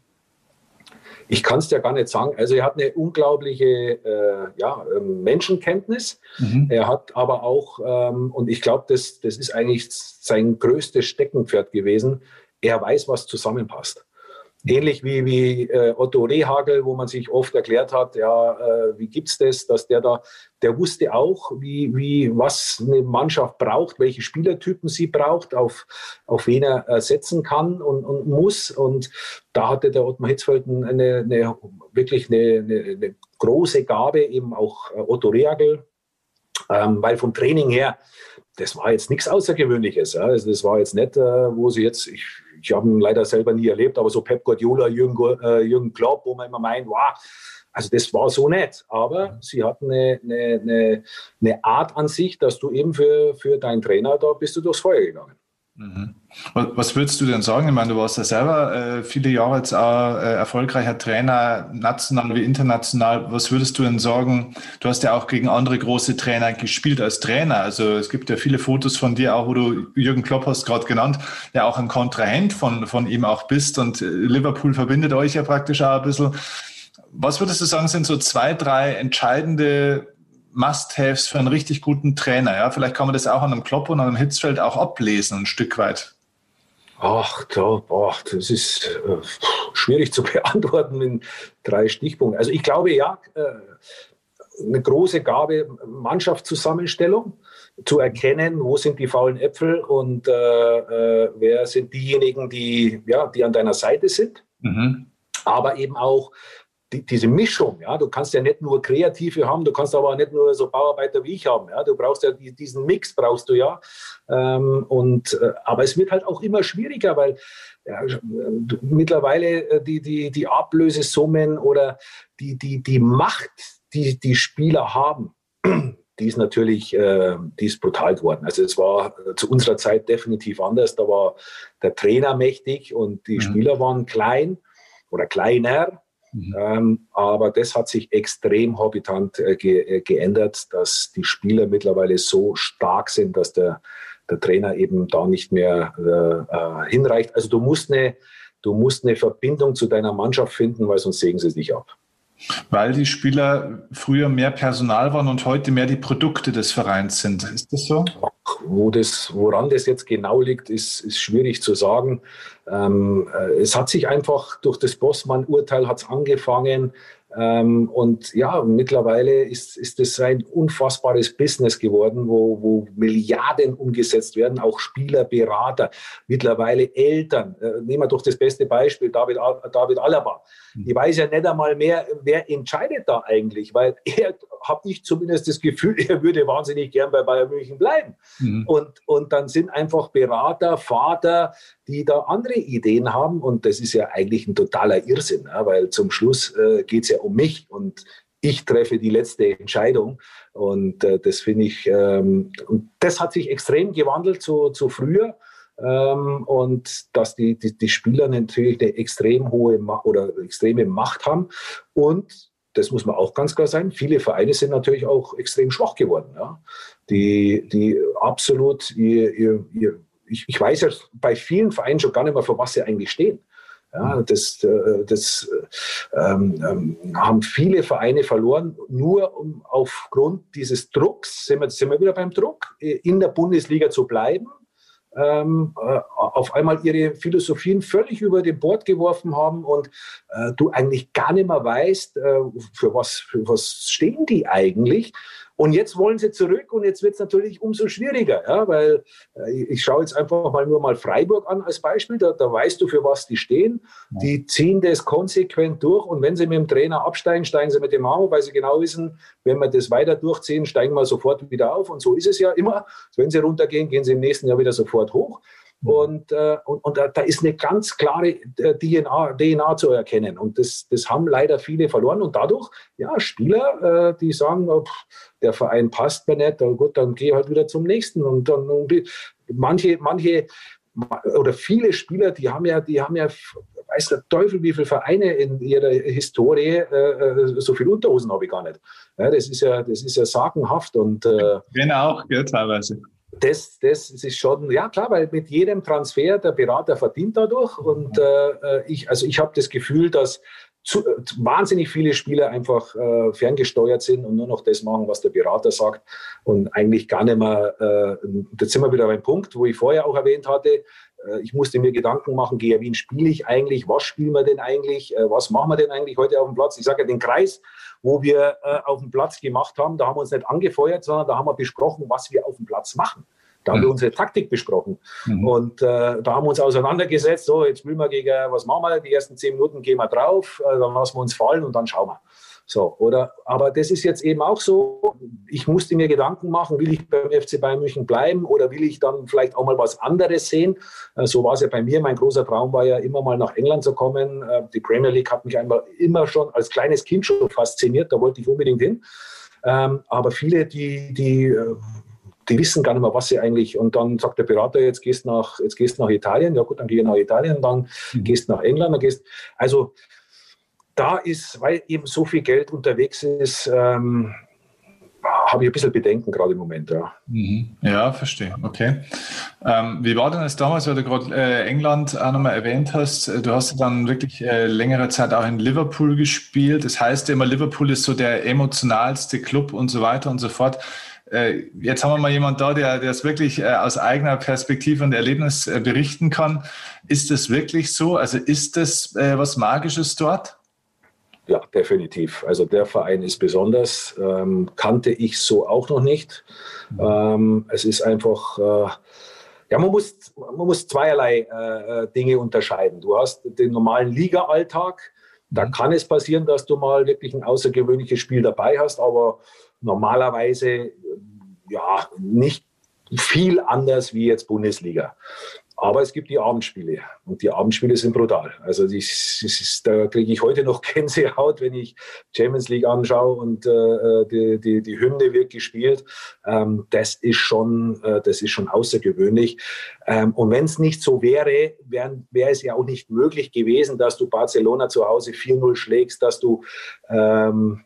Ich kann es dir gar nicht sagen. Also er hat eine unglaubliche äh, ja, Menschenkenntnis. Mhm. Er hat aber auch, ähm, und ich glaube, das, das ist eigentlich sein größtes Steckenpferd gewesen, er weiß, was zusammenpasst. Ähnlich wie, wie äh, Otto Rehhagel, wo man sich oft erklärt hat, ja, äh, wie gibt's das, dass der da, der wusste auch, wie, wie, was eine Mannschaft braucht, welche Spielertypen sie braucht, auf, auf wen er äh, setzen kann und, und muss. Und da hatte der Ottmar Hitzfeld eine, eine, wirklich eine, eine, eine große Gabe, eben auch äh, Otto Rehhagel, ähm, weil vom Training her, das war jetzt nichts Außergewöhnliches. Ja. Also das war jetzt nicht, äh, wo sie jetzt, ich, ich habe ihn leider selber nie erlebt, aber so Pep Guardiola, Jürgen, äh, Jürgen Klopp, wo man immer meint, wow, also das war so nett. Aber sie hatten eine, eine, eine, eine Art an sich, dass du eben für, für deinen Trainer, da bist du durchs Feuer gegangen. Mhm. Was würdest du denn sagen? Ich meine, du warst ja selber äh, viele Jahre jetzt auch äh, erfolgreicher Trainer, national wie international. Was würdest du denn sagen? Du hast ja auch gegen andere große Trainer gespielt als Trainer. Also es gibt ja viele Fotos von dir auch, wo du Jürgen Klopp hast gerade genannt, der auch ein Kontrahent von, von ihm auch bist. Und Liverpool verbindet euch ja praktisch auch ein bisschen. Was würdest du sagen, sind so zwei, drei entscheidende Must-Haves für einen richtig guten Trainer? Ja? Vielleicht kann man das auch an einem Klopp und an einem Hitzfeld auch ablesen, ein Stück weit. Ach, da, boah, das ist äh, schwierig zu beantworten in drei Stichpunkten. Also ich glaube, ja, äh, eine große Gabe, Mannschaftszusammenstellung. zu erkennen, wo sind die faulen Äpfel und äh, äh, wer sind diejenigen, die, ja, die an deiner Seite sind. Mhm. Aber eben auch die, diese Mischung. Ja? Du kannst ja nicht nur Kreative haben, du kannst aber auch nicht nur so Bauarbeiter wie ich haben. Ja? Du brauchst ja diesen Mix, brauchst du ja. Ähm, und, äh, aber es wird halt auch immer schwieriger, weil ja, mittlerweile die, die, die Ablösesummen oder die, die, die Macht, die die Spieler haben, die ist natürlich äh, die ist brutal geworden. Also es war zu unserer Zeit definitiv anders. Da war der Trainer mächtig und die mhm. Spieler waren klein oder kleiner. Mhm. Ähm, aber das hat sich extrem orbitant äh, ge- äh, geändert, dass die Spieler mittlerweile so stark sind, dass der der Trainer eben da nicht mehr äh, hinreicht. Also du musst, eine, du musst eine Verbindung zu deiner Mannschaft finden, weil sonst sägen sie dich ab. Weil die Spieler früher mehr Personal waren und heute mehr die Produkte des Vereins sind. Ist das so? Wo das, woran das jetzt genau liegt, ist, ist schwierig zu sagen. Ähm, es hat sich einfach durch das Bossmann-Urteil hat's angefangen. Ähm, und ja, mittlerweile ist, ist das ein unfassbares Business geworden, wo, wo Milliarden umgesetzt werden, auch Spieler, Berater, mittlerweile Eltern. Äh, nehmen wir doch das beste Beispiel, David, David Alaba. Ich weiß ja nicht einmal mehr, wer entscheidet da eigentlich, weil er, habe ich zumindest das Gefühl, er würde wahnsinnig gern bei Bayern München bleiben. Mhm. Und, und dann sind einfach Berater, Vater, die da andere Ideen haben. Und das ist ja eigentlich ein totaler Irrsinn, ja, weil zum Schluss äh, geht es ja um mich und ich treffe die letzte Entscheidung. Und äh, das finde ich, ähm, und das hat sich extrem gewandelt zu, zu früher. Ähm, und dass die, die, die Spieler natürlich eine extrem hohe Ma- oder extreme Macht haben. Und das muss man auch ganz klar sein, viele Vereine sind natürlich auch extrem schwach geworden. Ja? Die, die absolut, ihr, ihr, ihr, ich, ich weiß ja bei vielen Vereinen schon gar nicht mehr, für was sie eigentlich stehen. Ja, das das ähm, ähm, haben viele Vereine verloren, nur um aufgrund dieses Drucks, sind wir, sind wir wieder beim Druck, in der Bundesliga zu bleiben. Ähm, äh, auf einmal ihre Philosophien völlig über den Bord geworfen haben und äh, du eigentlich gar nicht mehr weißt, äh, für, was, für was stehen die eigentlich. Und jetzt wollen sie zurück und jetzt wird es natürlich umso schwieriger, ja, weil äh, ich schaue jetzt einfach mal nur mal Freiburg an als Beispiel, da, da weißt du, für was die stehen. Die ziehen das konsequent durch und wenn sie mit dem Trainer absteigen, steigen sie mit dem auf, weil sie genau wissen, wenn wir das weiter durchziehen, steigen wir sofort wieder auf und so ist es ja immer. Wenn sie runtergehen, gehen sie im nächsten Jahr wieder sofort hoch. Und, äh, und, und da, da ist eine ganz klare D N A, D N A zu erkennen. Und das, das haben leider viele verloren. Und dadurch, ja, Spieler, äh, die sagen, oh, pff, der Verein passt mir nicht, dann gut, dann gehe ich halt wieder zum nächsten. Und dann und die, manche, manche oder viele Spieler, die haben ja, die haben ja, weiß der Teufel, wie viele Vereine in ihrer Historie, äh, so viele Unterhosen habe ich gar nicht. Ja, das ist ja, das ist ja sagenhaft. Und äh, genau, auch, ja, teilweise. Das, das ist schon, ja klar, weil mit jedem Transfer der Berater verdient dadurch und äh, ich, also ich habe das Gefühl, dass zu, äh, wahnsinnig viele Spieler einfach äh, ferngesteuert sind und nur noch das machen, was der Berater sagt und eigentlich gar nicht mehr, äh, jetzt sind wir wieder beim Punkt, wo ich vorher auch erwähnt hatte, äh, ich musste mir Gedanken machen, gegen wen spiele ich eigentlich, was spielen wir denn eigentlich, äh, was machen wir denn eigentlich heute auf dem Platz, ich sage ja den Kreis, wo wir äh, auf dem Platz gemacht haben, da haben wir uns nicht angefeuert, sondern da haben wir besprochen, was wir auf dem Platz machen. Da haben mhm. wir unsere Taktik besprochen. Mhm. Und äh, da haben wir uns auseinandergesetzt, so jetzt will wir gegen, was machen wir, die ersten zehn Minuten gehen wir drauf, äh, dann lassen wir uns fallen und dann schauen wir. So, oder, aber das ist jetzt eben auch so, ich musste mir Gedanken machen, will ich beim F C Bayern München bleiben oder will ich dann vielleicht auch mal was anderes sehen? Äh, so war es ja bei mir, mein großer Traum war ja immer mal nach England zu kommen. Äh, die Premier League hat mich einfach immer schon als kleines Kind schon fasziniert, da wollte ich unbedingt hin. Ähm, aber viele, die, die die wissen gar nicht mehr, was sie eigentlich, und dann sagt der Berater, jetzt gehst du nach, jetzt gehst nach Italien, ja gut, dann gehe ich nach Italien, dann mhm. gehst nach England, dann gehst, also da ist, weil eben so viel Geld unterwegs ist, ähm, habe ich ein bisschen Bedenken gerade im Moment, ja. Mhm. Ja, verstehe, okay. Ähm, wie war denn es damals, weil du gerade äh, England auch nochmal erwähnt hast, du hast dann wirklich äh, längere Zeit auch in Liverpool gespielt, das heißt ja immer, Liverpool ist so der emotionalste Club und so weiter und so fort. Jetzt haben wir mal jemanden da, der, der es wirklich aus eigener Perspektive und Erlebnis berichten kann. Ist das wirklich so? Also ist das was Magisches dort? Ja, definitiv. Also der Verein ist besonders, ähm, kannte ich so auch noch nicht. Ähm, es ist einfach, äh, ja, man muss, man muss zweierlei äh, Dinge unterscheiden. Du hast den normalen Liga-Alltag, da kann es passieren, dass du mal wirklich ein außergewöhnliches Spiel dabei hast, aber normalerweise ja nicht viel anders wie jetzt Bundesliga. Aber es gibt die Abendspiele und die Abendspiele sind brutal. Also das ist, da kriege ich heute noch Gänsehaut, wenn ich Champions League anschaue und äh, die, die, die Hymne wird gespielt. Ähm, das ist schon, äh, das ist schon außergewöhnlich. Ähm, und wenn es nicht so wäre, wäre wär es ja auch nicht möglich gewesen, dass du Barcelona zu Hause vier null schlägst, dass du ähm,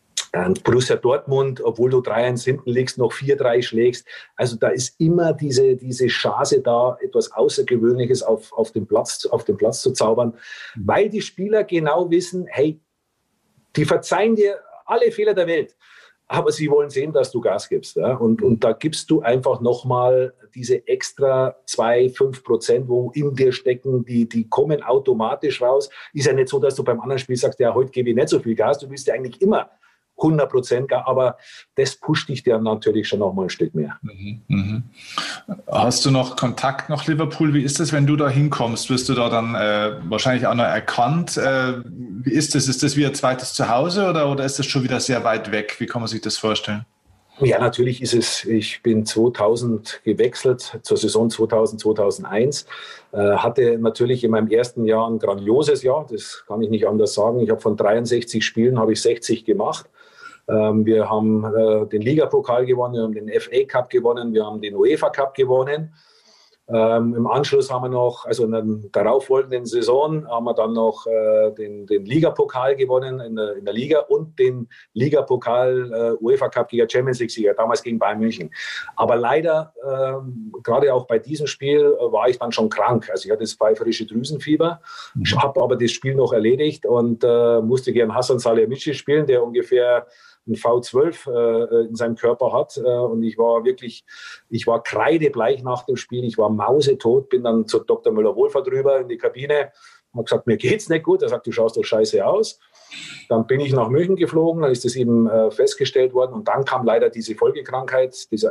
Borussia Dortmund, obwohl du drei eins hinten liegst, noch vier drei schlägst. Also da ist immer diese, diese Chance da, etwas Außergewöhnliches auf, auf, den Platz, auf den Platz zu zaubern, weil die Spieler genau wissen, hey, die verzeihen dir alle Fehler der Welt, aber sie wollen sehen, dass du Gas gibst. Ja? Und, und da gibst du einfach nochmal diese extra zwei, fünf Prozent, wo in dir stecken, die, die kommen automatisch raus. Ist ja nicht so, dass du beim anderen Spiel sagst, ja, heute gebe ich nicht so viel Gas, du willst ja eigentlich immer hundert Prozent, aber das pusht dich dann natürlich schon noch mal ein Stück mehr. Mhm, mhm. Hast du noch Kontakt nach Liverpool? Wie ist das, wenn du da hinkommst? Wirst du da dann äh, wahrscheinlich auch noch erkannt? Äh, wie ist das? Ist das wie ein zweites Zuhause oder, oder ist das schon wieder sehr weit weg? Wie kann man sich das vorstellen? Ja, natürlich ist es, ich bin zweitausend gewechselt zur Saison zweitausend, zweitausendeins, äh, hatte natürlich in meinem ersten Jahr ein grandioses Jahr, das kann ich nicht anders sagen. Ich habe von dreiundsechzig Spielen, habe ich sechzig gemacht. Ähm, wir haben äh, den Ligapokal gewonnen, wir haben den F A Cup gewonnen, wir haben den UEFA Cup gewonnen. Ähm, Im Anschluss haben wir noch, also in der darauffolgenden Saison, haben wir dann noch äh, den, den Ligapokal gewonnen in der, in der Liga und den Ligapokal äh, UEFA Cup gegen Champions League-Sieger, damals gegen Bayern München. Aber leider, ähm, gerade auch bei diesem Spiel, äh, war ich dann schon krank. Also ich hatte das pfeiferische Drüsenfieber, mhm. habe aber das Spiel noch erledigt und äh, musste gegen Hasan Salihamidzic spielen, der ungefähr ein V zwölf äh, in seinem Körper hat. Äh, und ich war wirklich, ich war kreidebleich nach dem Spiel. Ich war mausetot, bin dann zu Doktor Müller-Wohlfahrt rüber in die Kabine. Habe gesagt, mir geht's nicht gut. Er sagt, du schaust doch scheiße aus. Dann bin ich nach München geflogen, da ist das eben äh, festgestellt worden. Und dann kam leider diese Folgekrankheit, dieser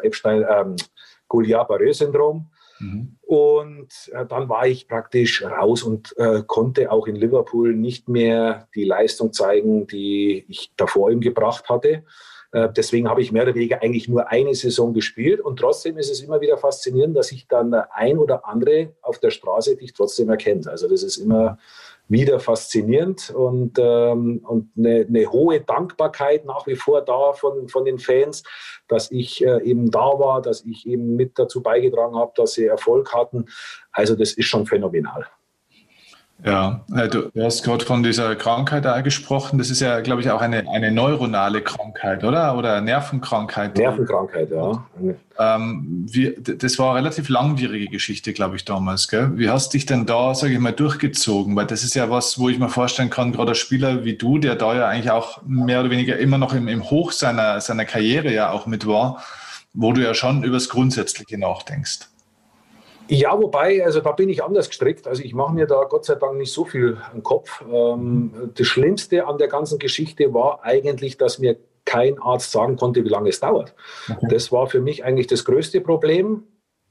Epstein-Guillain-Barré-Syndrom. Mhm. Und äh, dann war ich praktisch raus und äh, konnte auch in Liverpool nicht mehr die Leistung zeigen, die ich davor ihm gebracht hatte. Äh, deswegen habe ich mehr oder weniger eigentlich nur eine Saison gespielt. Und trotzdem ist es immer wieder faszinierend, dass sich dann der ein oder andere auf der Straße dich trotzdem erkennt. Also das ist immer wieder faszinierend und, ähm, und eine, eine hohe Dankbarkeit nach wie vor da von, von den Fans, dass ich äh, eben da war, dass ich eben mit dazu beigetragen habe, dass sie Erfolg hatten. Also das ist schon phänomenal. Ja, du hast gerade von dieser Krankheit da gesprochen. Das ist ja, glaube ich, auch eine, eine neuronale Krankheit, oder? Oder Nervenkrankheit. Nervenkrankheit, ja. Ähm, wie, das war eine relativ langwierige Geschichte, glaube ich, damals. Gell? Wie hast du dich denn da, sage ich mal, durchgezogen? Weil das ist ja was, wo ich mir vorstellen kann, gerade ein Spieler wie du, der da ja eigentlich auch mehr oder weniger immer noch im, im Hoch seiner, seiner Karriere ja auch mit war, wo du ja schon über das Grundsätzliche nachdenkst. Ja, wobei, also da bin ich anders gestrickt. Also ich mache mir da Gott sei Dank nicht so viel im Kopf. Ähm, das Schlimmste an der ganzen Geschichte war eigentlich, dass mir kein Arzt sagen konnte, wie lange es dauert. Okay. Das war für mich eigentlich das größte Problem.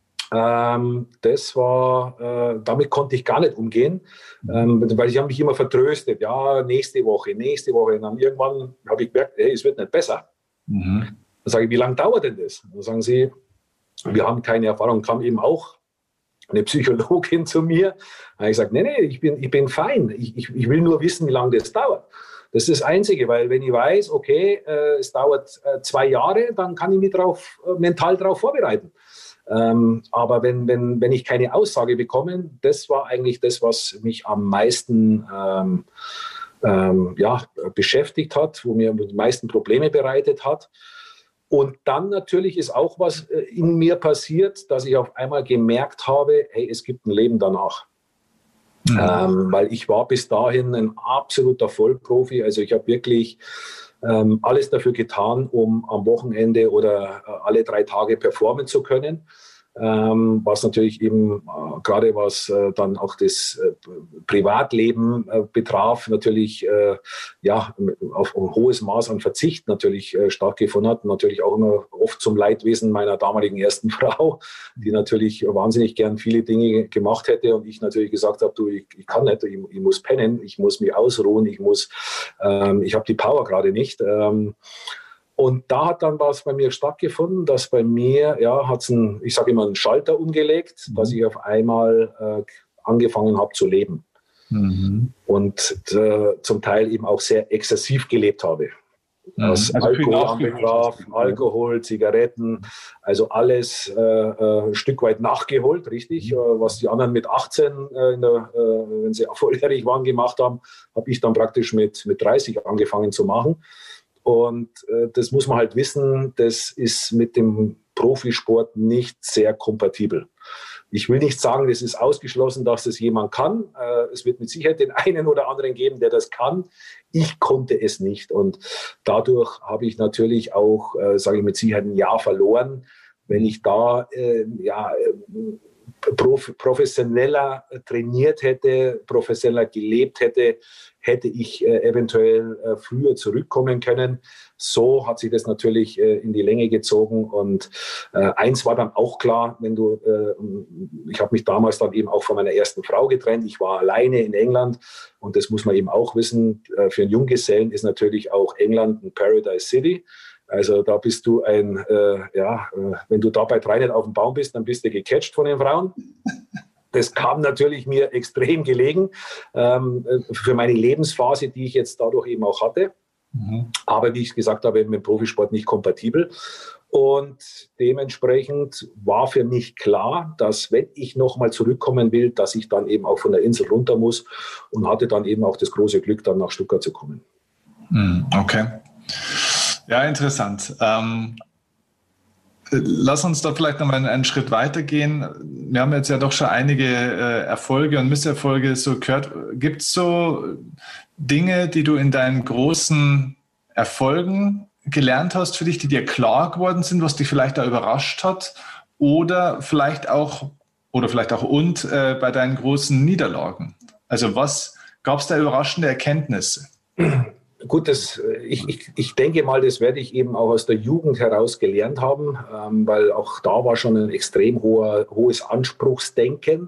Ähm, das war, äh, damit konnte ich gar nicht umgehen, ähm, weil ich habe mich immer vertröstet. Ja, nächste Woche, nächste Woche. Und dann irgendwann habe ich gemerkt, hey, es wird nicht besser. Mhm. Dann sage ich, wie lange dauert denn das? Dann sagen sie, wir haben keine Erfahrung, kam eben auch eine Psychologin zu mir. Da habe ich gesagt, nee, nee, ich bin, ich bin fein. Ich, ich, ich will nur wissen, wie lange das dauert. Das ist das Einzige, weil wenn ich weiß, okay, äh, es dauert äh, zwei Jahre, dann kann ich mich drauf, äh, mental darauf vorbereiten. Ähm, aber wenn, wenn, wenn ich keine Aussage bekomme, das war eigentlich das, was mich am meisten ähm, ähm, ja, beschäftigt hat, wo mir die meisten Probleme bereitet hat. Und dann natürlich ist auch was in mir passiert, dass ich auf einmal gemerkt habe, hey, es gibt ein Leben danach. Mhm. Ähm, weil ich war bis dahin ein absoluter Vollprofi. Also ich habe wirklich ähm, alles dafür getan, um am Wochenende oder äh, alle drei Tage performen zu können. ähm, was natürlich eben äh, gerade was äh, dann auch das äh, Privatleben äh, betraf, natürlich äh, ja auf ein hohes Maß an Verzicht natürlich äh, stattgefunden hat. Natürlich auch immer oft zum Leidwesen meiner damaligen ersten Frau, die natürlich wahnsinnig gern viele Dinge gemacht hätte und ich natürlich gesagt habe, du, ich, ich kann nicht, ich, ich muss pennen, ich muss mich ausruhen, ich muss, ähm, ich habe die Power gerade nicht. Ähm, Und da hat dann was bei mir stattgefunden, dass bei mir, ja, hat es einen, ich sage immer, einen Schalter umgelegt, mhm. dass ich auf einmal äh, angefangen habe zu leben. Mhm. Und äh, zum Teil eben auch sehr exzessiv gelebt habe. Mhm. Was also Alkohol anbetraf, Alkohol, Zigaretten, also alles äh, äh, ein Stück weit nachgeholt, richtig. Mhm. Äh, was die anderen mit achtzehn, äh, in der, äh, wenn sie volljährig waren, gemacht haben, habe ich dann praktisch mit, mit dreißig angefangen zu machen. Und äh, das muss man halt wissen, das ist mit dem Profisport nicht sehr kompatibel. Ich will nicht sagen, es ist ausgeschlossen, dass das jemand kann. Äh, es wird mit Sicherheit den einen oder anderen geben, der das kann. Ich konnte es nicht. Und dadurch habe ich natürlich auch, äh, sage ich mit Sicherheit, ein Jahr verloren. Wenn ich da äh, ja, prof- professioneller trainiert hätte, professioneller gelebt hätte, hätte ich äh, eventuell äh, früher zurückkommen können. So hat sich das natürlich äh, in die Länge gezogen. Und äh, eins war dann auch klar, wenn du, äh, ich habe mich damals dann eben auch von meiner ersten Frau getrennt. Ich war alleine in England und das muss man eben auch wissen. Äh, für einen Junggesellen ist natürlich auch England ein Paradise City. Also da bist du ein, äh, ja, äh, wenn du da bei drei nicht auf dem Baum bist, dann bist du gecatcht von den Frauen. Das kam natürlich mir extrem gelegen ähm, für meine Lebensphase, die ich jetzt dadurch eben auch hatte. Mhm. Aber wie ich gesagt habe, mit dem Profisport nicht kompatibel. Und dementsprechend war für mich klar, dass wenn ich nochmal zurückkommen will, dass ich dann eben auch von der Insel runter muss und hatte dann eben auch das große Glück, dann nach Stuttgart zu kommen. Okay. Ja, interessant. Ähm Lass uns da vielleicht noch mal einen Schritt weitergehen. Wir haben jetzt ja doch schon einige äh, Erfolge und Misserfolge so gehört. Gibt es so Dinge, die du in deinen großen Erfolgen gelernt hast für dich, die dir klar geworden sind, was dich vielleicht da überrascht hat? Oder vielleicht auch, oder vielleicht auch und äh, bei deinen großen Niederlagen? Also was gab es da überraschende Erkenntnisse? Gut, das, ich, ich, ich denke mal, das werde ich eben auch aus der Jugend heraus gelernt haben, ähm, weil auch da war schon ein extrem hoher, hohes Anspruchsdenken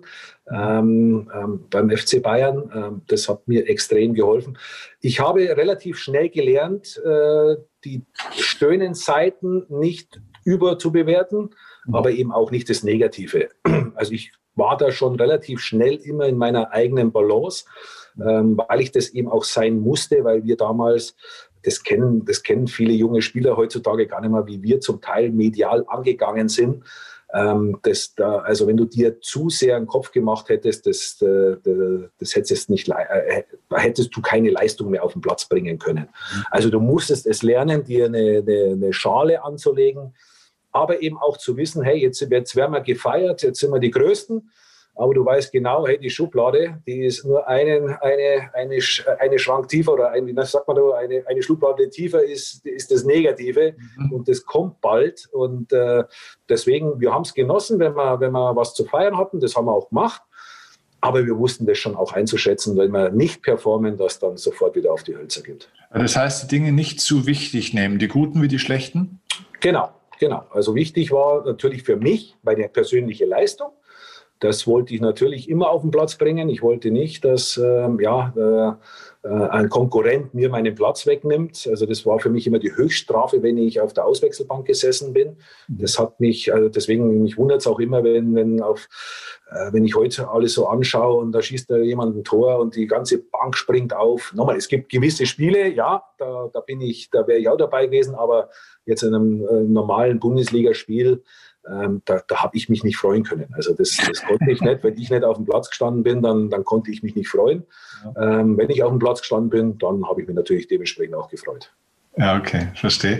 ähm, ähm, beim F C Bayern. Ähm, das hat mir extrem geholfen. Ich habe relativ schnell gelernt, äh, die schönen Seiten nicht überzubewerten, mhm. aber eben auch nicht das Negative. Also ich war da schon relativ schnell immer in meiner eigenen Balance, ähm, weil ich das eben auch sein musste, weil wir damals, das kennen, das kennen viele junge Spieler heutzutage gar nicht mehr, wie wir zum Teil medial angegangen sind. Ähm, das da, also wenn du dir zu sehr einen Kopf gemacht hättest, das, das, das hättest, nicht, äh, hättest du keine Leistung mehr auf den Platz bringen können. Also du musstest es lernen, dir eine, eine, eine Schale anzulegen, aber eben auch zu wissen, hey, jetzt, jetzt werden wir gefeiert, jetzt sind wir die Größten. Aber du weißt genau, hey, die Schublade, die ist nur einen, eine, eine, eine Schrank tiefer oder ein, wie sagt man da, eine, eine Schublade tiefer ist, ist das Negative mhm. und das kommt bald. Und äh, deswegen, wir haben es genossen, wenn wir, wenn wir was zu feiern hatten, das haben wir auch gemacht. Aber wir wussten das schon auch einzuschätzen, wenn wir nicht performen, dass dann sofort wieder auf die Hölzer geht. Das heißt, die Dinge nicht zu wichtig nehmen, die guten wie die schlechten? Genau, genau. Also wichtig war natürlich für mich meine persönliche Leistung. Das wollte ich natürlich immer auf den Platz bringen. Ich wollte nicht, dass ähm, ja, äh, ein Konkurrent mir meinen Platz wegnimmt. Also das war für mich immer die Höchststrafe, wenn ich auf der Auswechselbank gesessen bin. Das hat mich, also deswegen, mich wundert es auch immer, wenn, wenn, auf, äh, wenn ich heute alles so anschaue und da schießt da jemand ein Tor und die ganze Bank springt auf. Nochmal, es gibt gewisse Spiele, ja, da, da bin ich, da wäre ich auch dabei gewesen, aber jetzt in einem äh, normalen Bundesligaspiel, Ähm, da, da habe ich mich nicht freuen können. Also das, das konnte ich nicht. Wenn ich nicht auf dem Platz gestanden bin, dann, dann konnte ich mich nicht freuen. Ja. Ähm, wenn ich auf dem Platz gestanden bin, dann habe ich mich natürlich dementsprechend auch gefreut. Ja, okay, verstehe.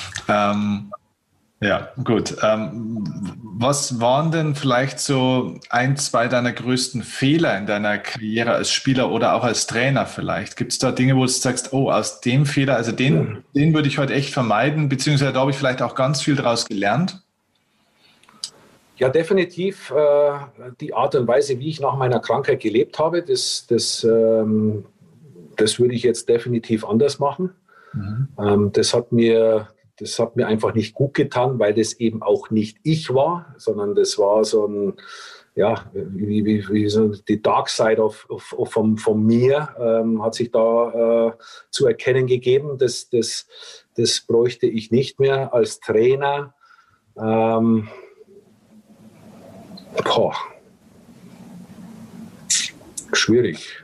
Ähm, ja, gut. Ähm, was waren denn vielleicht so ein, zwei deiner größten Fehler in deiner Karriere als Spieler oder auch als Trainer vielleicht? Gibt es da Dinge, wo du sagst, oh, aus dem Fehler, also den, ja. den würde ich heute echt vermeiden, beziehungsweise da habe ich vielleicht auch ganz viel daraus gelernt? Ja, definitiv äh, die Art und Weise, wie ich nach meiner Krankheit gelebt habe, das, das, ähm, das würde ich jetzt definitiv anders machen. Mhm. Ähm, das hat mir, das hat mir einfach nicht gut getan, weil das eben auch nicht ich war, sondern das war so ein, ja, wie, wie, wie so die Dark Side of, of, of von, von mir ähm, hat sich da äh, zu erkennen gegeben. Das, das, das bräuchte ich nicht mehr als Trainer. Ähm, Boah. Schwierig.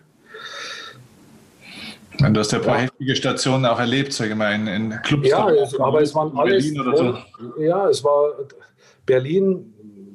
Du hast ja ein paar ja. heftige Stationen auch erlebt, sage ich mal, in, in Clubs. Ja, es, aber es waren alles. Berlin oder so. Ja, es war Berlin.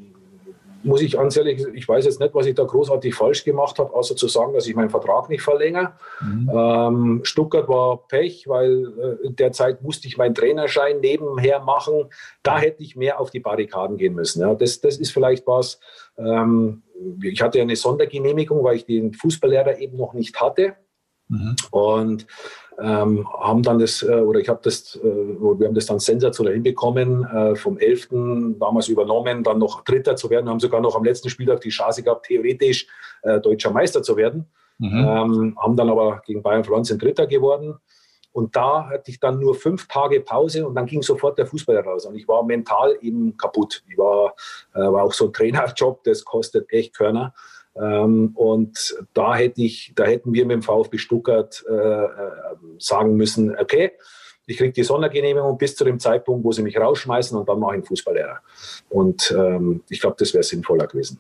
Muss ich ganz ehrlich, ich weiß jetzt nicht, was ich da großartig falsch gemacht habe, außer zu sagen, dass ich meinen Vertrag nicht verlängere. Mhm. Ähm, Stuttgart war Pech, weil äh, in der Zeit musste ich meinen Trainerschein nebenher machen. Da hätte ich mehr auf die Barrikaden gehen müssen. Ja. Das, das ist vielleicht was. Ähm, ich hatte eine Sondergenehmigung, weil ich den Fußballlehrer eben noch nicht hatte. Mhm. Und ähm, haben dann das, äh, oder ich habe das, äh, wir haben das dann sensationell hinbekommen, äh, vom elften damals übernommen, dann noch Dritter zu werden, haben sogar noch am letzten Spieltag die Chance gehabt, theoretisch äh, deutscher Meister zu werden, mhm. ähm, haben dann aber gegen Bayern verloren, sind Dritter geworden. Und da hatte ich dann nur fünf Tage Pause und dann ging sofort der Fußball raus. Und ich war mental eben kaputt. Ich war, äh, war auch so ein Trainerjob, das kostet echt Körner. Ähm, und da hätte ich, da hätten wir mit dem VfB Stuttgart äh, sagen müssen, okay, ich kriege die Sondergenehmigung bis zu dem Zeitpunkt, wo sie mich rausschmeißen und dann mache ich einen Fußballlehrer. Und ähm, ich glaube, das wäre sinnvoller gewesen.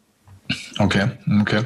Okay, okay.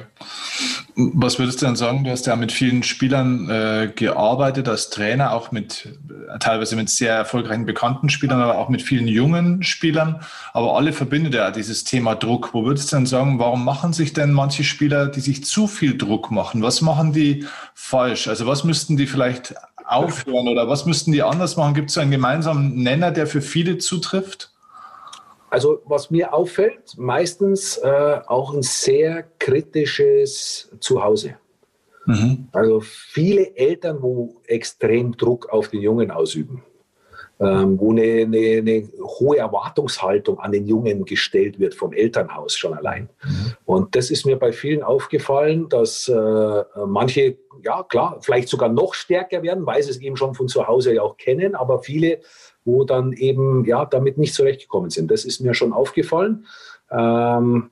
Was würdest du denn sagen? Du hast ja mit vielen Spielern äh, gearbeitet als Trainer, auch mit teilweise mit sehr erfolgreichen bekannten Spielern, aber auch mit vielen jungen Spielern. Aber alle verbindet ja dieses Thema Druck. Wo würdest du denn sagen, warum machen sich denn manche Spieler, die sich zu viel Druck machen? Was machen die falsch? Also was müssten die vielleicht aufhören oder was müssten die anders machen? Gibt es so einen gemeinsamen Nenner, der für viele zutrifft? Also was mir auffällt, meistens äh, auch ein sehr kritisches Zuhause. Mhm. Also viele Eltern, wo extrem Druck auf den Jungen ausüben, ähm, wo eine, eine, eine hohe Erwartungshaltung an den Jungen gestellt wird vom Elternhaus schon allein. Mhm. Und das ist mir bei vielen aufgefallen, dass äh, manche, ja klar, vielleicht sogar noch stärker werden, weil sie es eben schon von zu Hause ja auch kennen, aber viele wo dann eben ja damit nicht zurechtgekommen sind. Das ist mir schon aufgefallen. Ähm,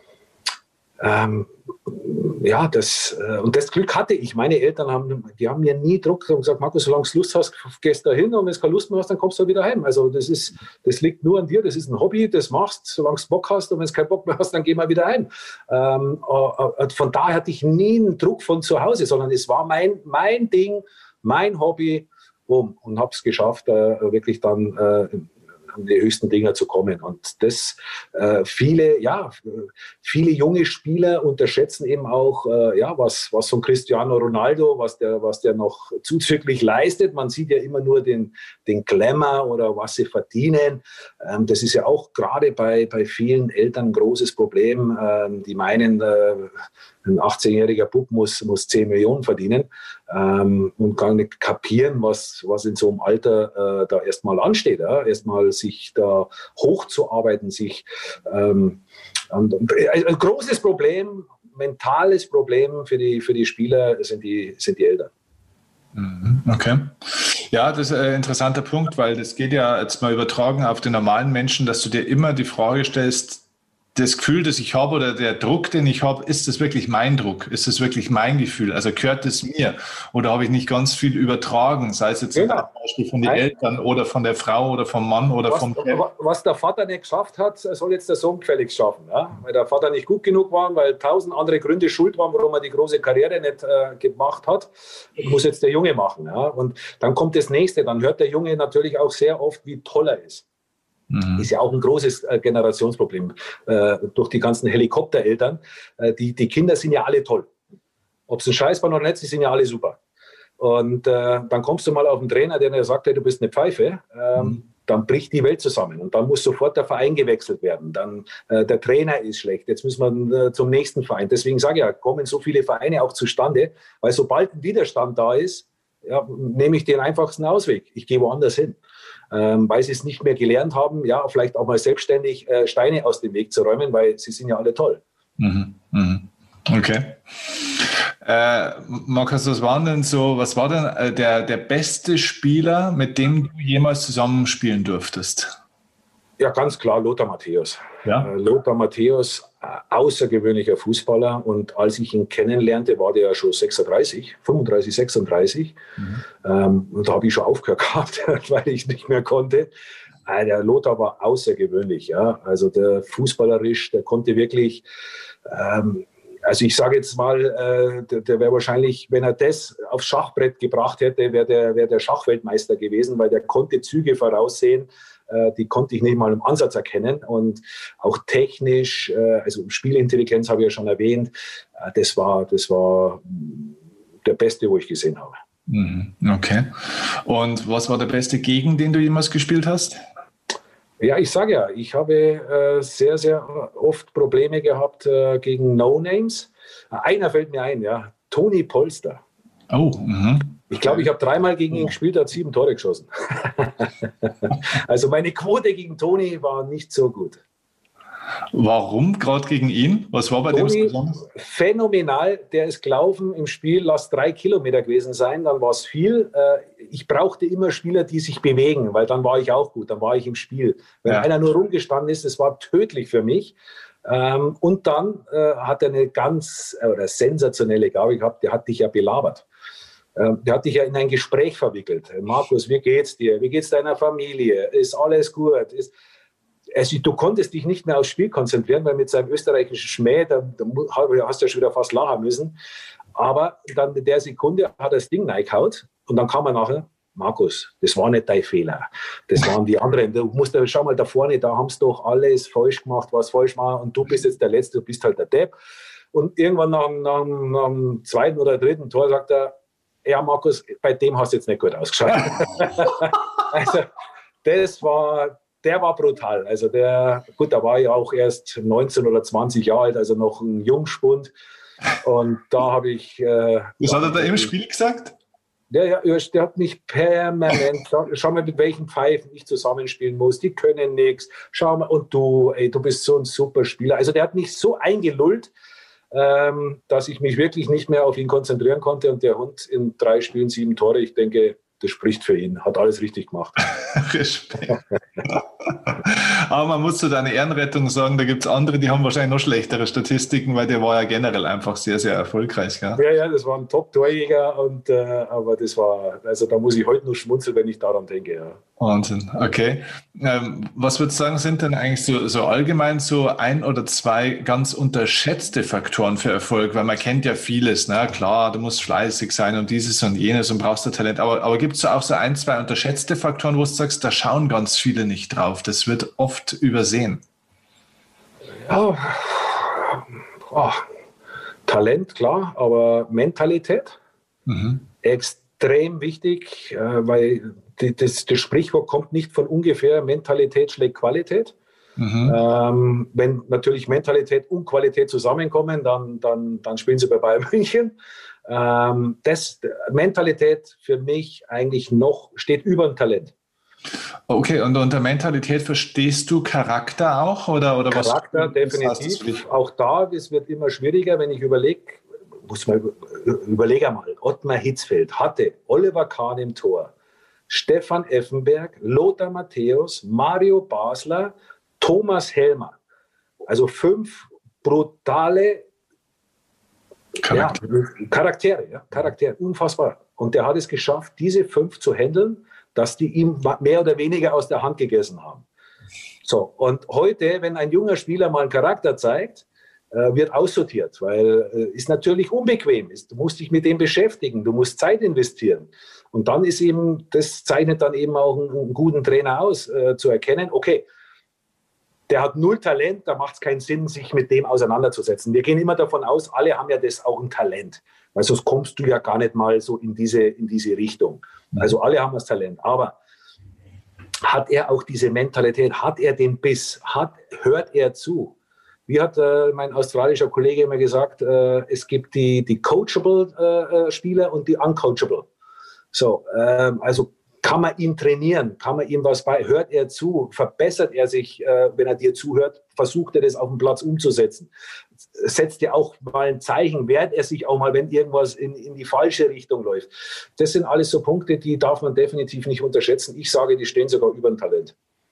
ähm, ja, das, äh, und das Glück hatte ich. Meine Eltern haben, die haben mir nie Druck und gesagt, Markus, solange du Lust hast, gehst da hin und wenn du keine Lust mehr hast, dann kommst du wieder heim. Also das ist, das liegt nur an dir, das ist ein Hobby, das machst, solange du Bock hast und wenn du keinen Bock mehr hast, dann geh mal wieder heim. Ähm, äh, von daher hatte ich nie einen Druck von zu Hause, sondern es war mein, mein Ding, mein Hobby, um, und habe es geschafft, äh, wirklich dann äh, an die höchsten Dinger zu kommen. Und das äh, viele, ja, viele junge Spieler unterschätzen eben auch, äh, ja, was, was so ein Cristiano Ronaldo, was der, was der noch zuzüglich leistet. Man sieht ja immer nur den, den Glamour oder was sie verdienen. Ähm, das ist ja auch gerade bei, bei vielen Eltern ein großes Problem. Ähm, die meinen, äh, ein achtzehnjähriger Bub muss, muss zehn Millionen verdienen ähm, und gar nicht kapieren, was, was in so einem Alter äh, da erstmal ansteht. Ja? Erstmal sich da hochzuarbeiten, sich ähm, ein, ein großes Problem, mentales Problem für die, für die Spieler sind die, sind die Eltern. Okay. Ja, das ist ein interessanter Punkt, weil das geht ja jetzt mal übertragen auf den normalen Menschen, dass du dir immer die Frage stellst, das Gefühl, das ich habe oder der Druck, den ich habe, ist das wirklich mein Druck? Ist das wirklich mein Gefühl? Also gehört es mir? Oder habe ich nicht ganz viel übertragen? Sei es jetzt genau. Zum Beispiel von den Nein. Eltern oder von der Frau oder vom Mann oder was, vom Chef. Was der Vater nicht geschafft hat, soll jetzt der Sohn gefälligst schaffen. Ja? Weil der Vater nicht gut genug war, weil tausend andere Gründe schuld waren, warum er die große Karriere nicht äh, gemacht hat, muss jetzt der Junge machen. Ja? Und dann kommt das Nächste. Dann hört der Junge natürlich auch sehr oft, wie toll er ist. Mhm. Ist ja auch ein großes äh, Generationsproblem äh, durch die ganzen Helikoptereltern. Äh, die, die Kinder sind ja alle toll. Ob es ein Scheiß war oder nicht, sie sind ja alle super. Und äh, dann kommst du mal auf einen Trainer, der dir sagt, hey, du bist eine Pfeife, ähm, mhm. dann bricht die Welt zusammen. Und dann muss sofort der Verein gewechselt werden. Dann äh, der Trainer ist schlecht, jetzt müssen wir äh, zum nächsten Verein. Deswegen sage ich ja, kommen so viele Vereine auch zustande, weil sobald ein Widerstand da ist, ja, nehme ich den einfachsten Ausweg. Ich gehe woanders hin. ähm, weil sie es nicht mehr gelernt haben, ja, vielleicht auch mal selbstständig äh, Steine aus dem Weg zu räumen, weil sie sind ja alle toll. Mhm. Mhm. Okay. Äh, Markus, was war denn so, was war denn äh, der, der beste Spieler, mit dem du jemals zusammenspielen durftest? Ja, ganz klar, Lothar Matthäus. Ja. Äh, Lothar Matthäus, äh, außergewöhnlicher Fußballer. Und als ich ihn kennenlernte, war der ja schon sechsunddreißig, fünfunddreißig, sechsunddreißig. Mhm. Ähm, und da habe ich schon aufgehört gehabt, weil ich nicht mehr konnte. Äh, der Lothar war außergewöhnlich. Ja. Also der fußballerisch, der konnte wirklich... Ähm, Also ich sage jetzt mal, äh, der, der wäre wahrscheinlich, wenn er das aufs Schachbrett gebracht hätte, wäre der, wär der Schachweltmeister gewesen, weil der konnte Züge voraussehen, äh, die konnte ich nicht mal im Ansatz erkennen. Und auch technisch, äh, also Spielintelligenz habe ich ja schon erwähnt, äh, das war, das war der Beste, wo ich gesehen habe. Okay. Und was war der beste Gegen, den du jemals gespielt hast? Ja, ich sage ja, ich habe äh, sehr, sehr oft Probleme gehabt äh, gegen No-Names. Einer fällt mir ein, ja, Toni Polster. Oh, mh. Ich glaube, ich habe dreimal gegen ihn gespielt, er hat sieben Tore geschossen. Also meine Quote gegen Toni war nicht so gut. Warum gerade gegen ihn? Was war bei Toni, dem so besonders? Phänomenal, der ist gelaufen im Spiel, lass drei Kilometer gewesen sein, dann war es viel. Ich brauchte immer Spieler, die sich bewegen, weil dann war ich auch gut, dann war ich im Spiel. Wenn ja. einer nur rumgestanden ist, das war tödlich für mich. Und dann hat er eine ganz oder sensationelle Gabe gehabt, der hat dich ja belabert. Der hat dich ja in ein Gespräch verwickelt. Markus, wie geht's dir? Wie geht's deiner Familie? Ist alles gut? Ist Also, du konntest dich nicht mehr aufs Spiel konzentrieren, weil mit seinem österreichischen Schmäh, da, da hast du ja schon wieder fast lachen müssen. Aber dann in der Sekunde hat er das Ding reingehaut und dann kam er nachher, Markus, das war nicht dein Fehler. Das waren die anderen. Du musst ja, schau mal da vorne, da haben sie doch alles falsch gemacht, was falsch war und du bist jetzt der Letzte, du bist halt der Depp. Und irgendwann nach, nach, nach dem zweiten oder dritten Tor sagt er, ja Markus, bei dem hast du jetzt nicht gut ausgeschaut. Also, das war... Der war brutal. Also der, gut, da war ja auch erst neunzehn oder zwanzig Jahre alt, also noch ein Jungspund. Und da habe ich... Äh, Was hat er da im Spiel gesagt? Der, der hat mich permanent... Schau mal, mit welchen Pfeifen ich zusammenspielen muss. Die können nichts. Schau mal, und du, ey, du bist so ein super Spieler. Also der hat mich so eingelullt, ähm, dass ich mich wirklich nicht mehr auf ihn konzentrieren konnte. Und der Hund in drei Spielen sieben Tore, ich denke... Das spricht für ihn, hat alles richtig gemacht. Respekt. Aber man muss zu deiner Ehrenrettung sagen, da gibt es andere, die haben wahrscheinlich noch schlechtere Statistiken, weil der war ja generell einfach sehr, sehr erfolgreich. Gell? Ja, ja, das war ein Top-Torjäger, und, äh, aber das war, also da muss ich heute nur schmunzeln, wenn ich daran denke. Ja. Wahnsinn, okay. Ähm, was würdest du sagen, sind denn eigentlich so, so allgemein so ein oder zwei ganz unterschätzte Faktoren für Erfolg? Weil man kennt ja vieles, ne? Klar, du musst fleißig sein und dieses und jenes und brauchst du Talent. Aber, aber gibt es auch so ein, zwei unterschätzte Faktoren, wo du sagst, da schauen ganz viele nicht drauf. Das wird oft übersehen. Ja, oh, Talent, klar, aber Mentalität, mhm. extrem wichtig, weil das, das Sprichwort kommt nicht von ungefähr, Mentalität schlägt Qualität. Mhm. Ähm, wenn natürlich Mentalität und Qualität zusammenkommen, dann, dann, dann spielen sie bei Bayern München. Ähm, das, Mentalität für mich eigentlich noch steht über dem Talent. Okay, und unter Mentalität verstehst du Charakter auch? Oder, oder Charakter, was, definitiv. Was auch da, das wird immer schwieriger, wenn ich überlege, muss mal überlege mal, Ottmar Hitzfeld hatte Oliver Kahn im Tor, Stefan Effenberg, Lothar Matthäus, Mario Basler, Thomas Helmer. Also fünf brutale Charaktere. Ja, Charaktere, ja, Charaktere, unfassbar. Und der hat es geschafft, diese fünf zu handeln, dass die ihm mehr oder weniger aus der Hand gegessen haben. So, und heute, wenn ein junger Spieler mal einen Charakter zeigt, äh, wird aussortiert, weil äh, ist natürlich unbequem ist. Du musst dich mit dem beschäftigen, du musst Zeit investieren. Und dann ist eben, das zeichnet dann eben auch einen, einen guten Trainer aus, äh, zu erkennen, okay, der hat null Talent, da macht es keinen Sinn, sich mit dem auseinanderzusetzen. Wir gehen immer davon aus, alle haben ja das auch ein Talent, weil sonst kommst du ja gar nicht mal so in diese, in diese Richtung. Also alle haben das Talent, aber hat er auch diese Mentalität, hat er den Biss, hat, hört er zu? Wie hat äh, mein australischer Kollege immer gesagt, äh, es gibt die, die coachable äh, Spieler und die uncoachable. So, ähm, also kann man ihn trainieren? Kann man ihm was bei? Hört er zu? Verbessert er sich, äh, wenn er dir zuhört? Versucht er das auf dem Platz umzusetzen? Setzt er auch mal ein Zeichen? Wehrt er sich auch mal, wenn irgendwas in, in die falsche Richtung läuft? Das sind alles so Punkte, die darf man definitiv nicht unterschätzen. Ich sage, die stehen sogar über dem Talent.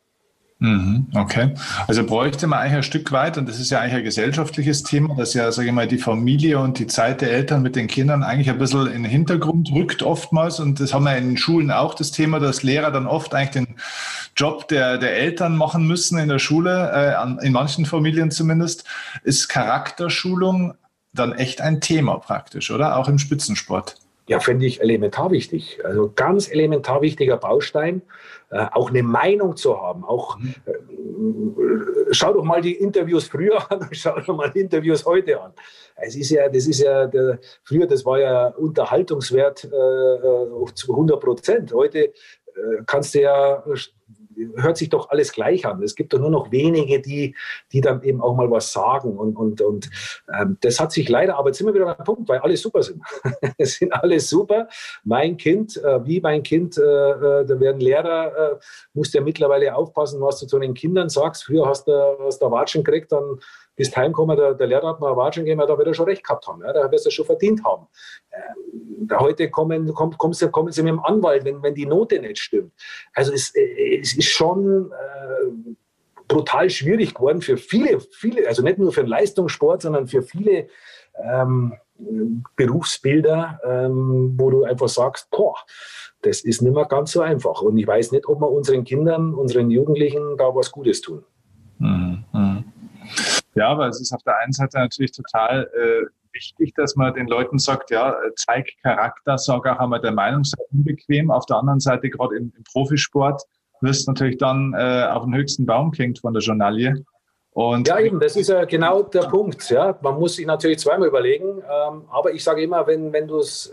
Okay, also bräuchte man eigentlich ein Stück weit, und das ist ja eigentlich ein gesellschaftliches Thema, dass ja, sage ich mal, die Familie und die Zeit der Eltern mit den Kindern eigentlich ein bisschen in den Hintergrund rückt oftmals, und das haben wir in den Schulen auch, das Thema, dass Lehrer dann oft eigentlich den Job der, der Eltern machen müssen in der Schule, äh, in manchen Familien zumindest. Ist Charakterschulung dann echt ein Thema praktisch, oder? Auch im Spitzensport? Ja, finde ich elementar wichtig. Also ganz elementar wichtiger Baustein, äh, auch eine Meinung zu haben. Auch äh, schau doch mal die Interviews früher an und schau doch mal die Interviews heute an. Es ist ja, das ist ja der, früher, das war ja Unterhaltungswert äh, zu hundert Prozent. Heute äh, kannst du ja hört sich doch alles gleich an. Es gibt doch nur noch wenige, die, die dann eben auch mal was sagen. Und, und, und ähm, das hat sich leider, aber jetzt sind wir wieder beim Punkt, weil alle super sind. Es sind alle super. Mein Kind, äh, wie mein Kind, äh, da werden Lehrer, äh, musst ja mittlerweile aufpassen, was du zu den Kindern sagst. Früher hast du, hast du Watschen gekriegt, dann bist heimgekommen, der, der Lehrer hat mal Watschen gegeben, da wird er schon recht gehabt haben. Ja, da wirst du schon verdient haben. Ähm, heute kommen, kommt, kommen, sie, kommen sie mit dem Anwalt, wenn, wenn die Note nicht stimmt. Also es, es ist schon äh, brutal schwierig geworden für viele, viele, also nicht nur für den Leistungssport, sondern für viele ähm, Berufsbilder, ähm, wo du einfach sagst, boah, das ist nicht mehr ganz so einfach. Und ich weiß nicht, ob wir unseren Kindern, unseren Jugendlichen da was Gutes tun. Mhm. Ja, aber es ist auf der einen Seite natürlich total äh, wichtig, dass man den Leuten sagt, ja, zeig Charakter, sag auch einmal der Meinung, sei unbequem. Auf der anderen Seite, gerade im, im Profisport, wirst natürlich dann äh, auf den höchsten Baum klingt von der Journalie. Und ja, eben, das ist ja genau der Punkt. Ja. Man muss sich natürlich zweimal überlegen, ähm, aber ich sage immer, wenn, wenn, du's,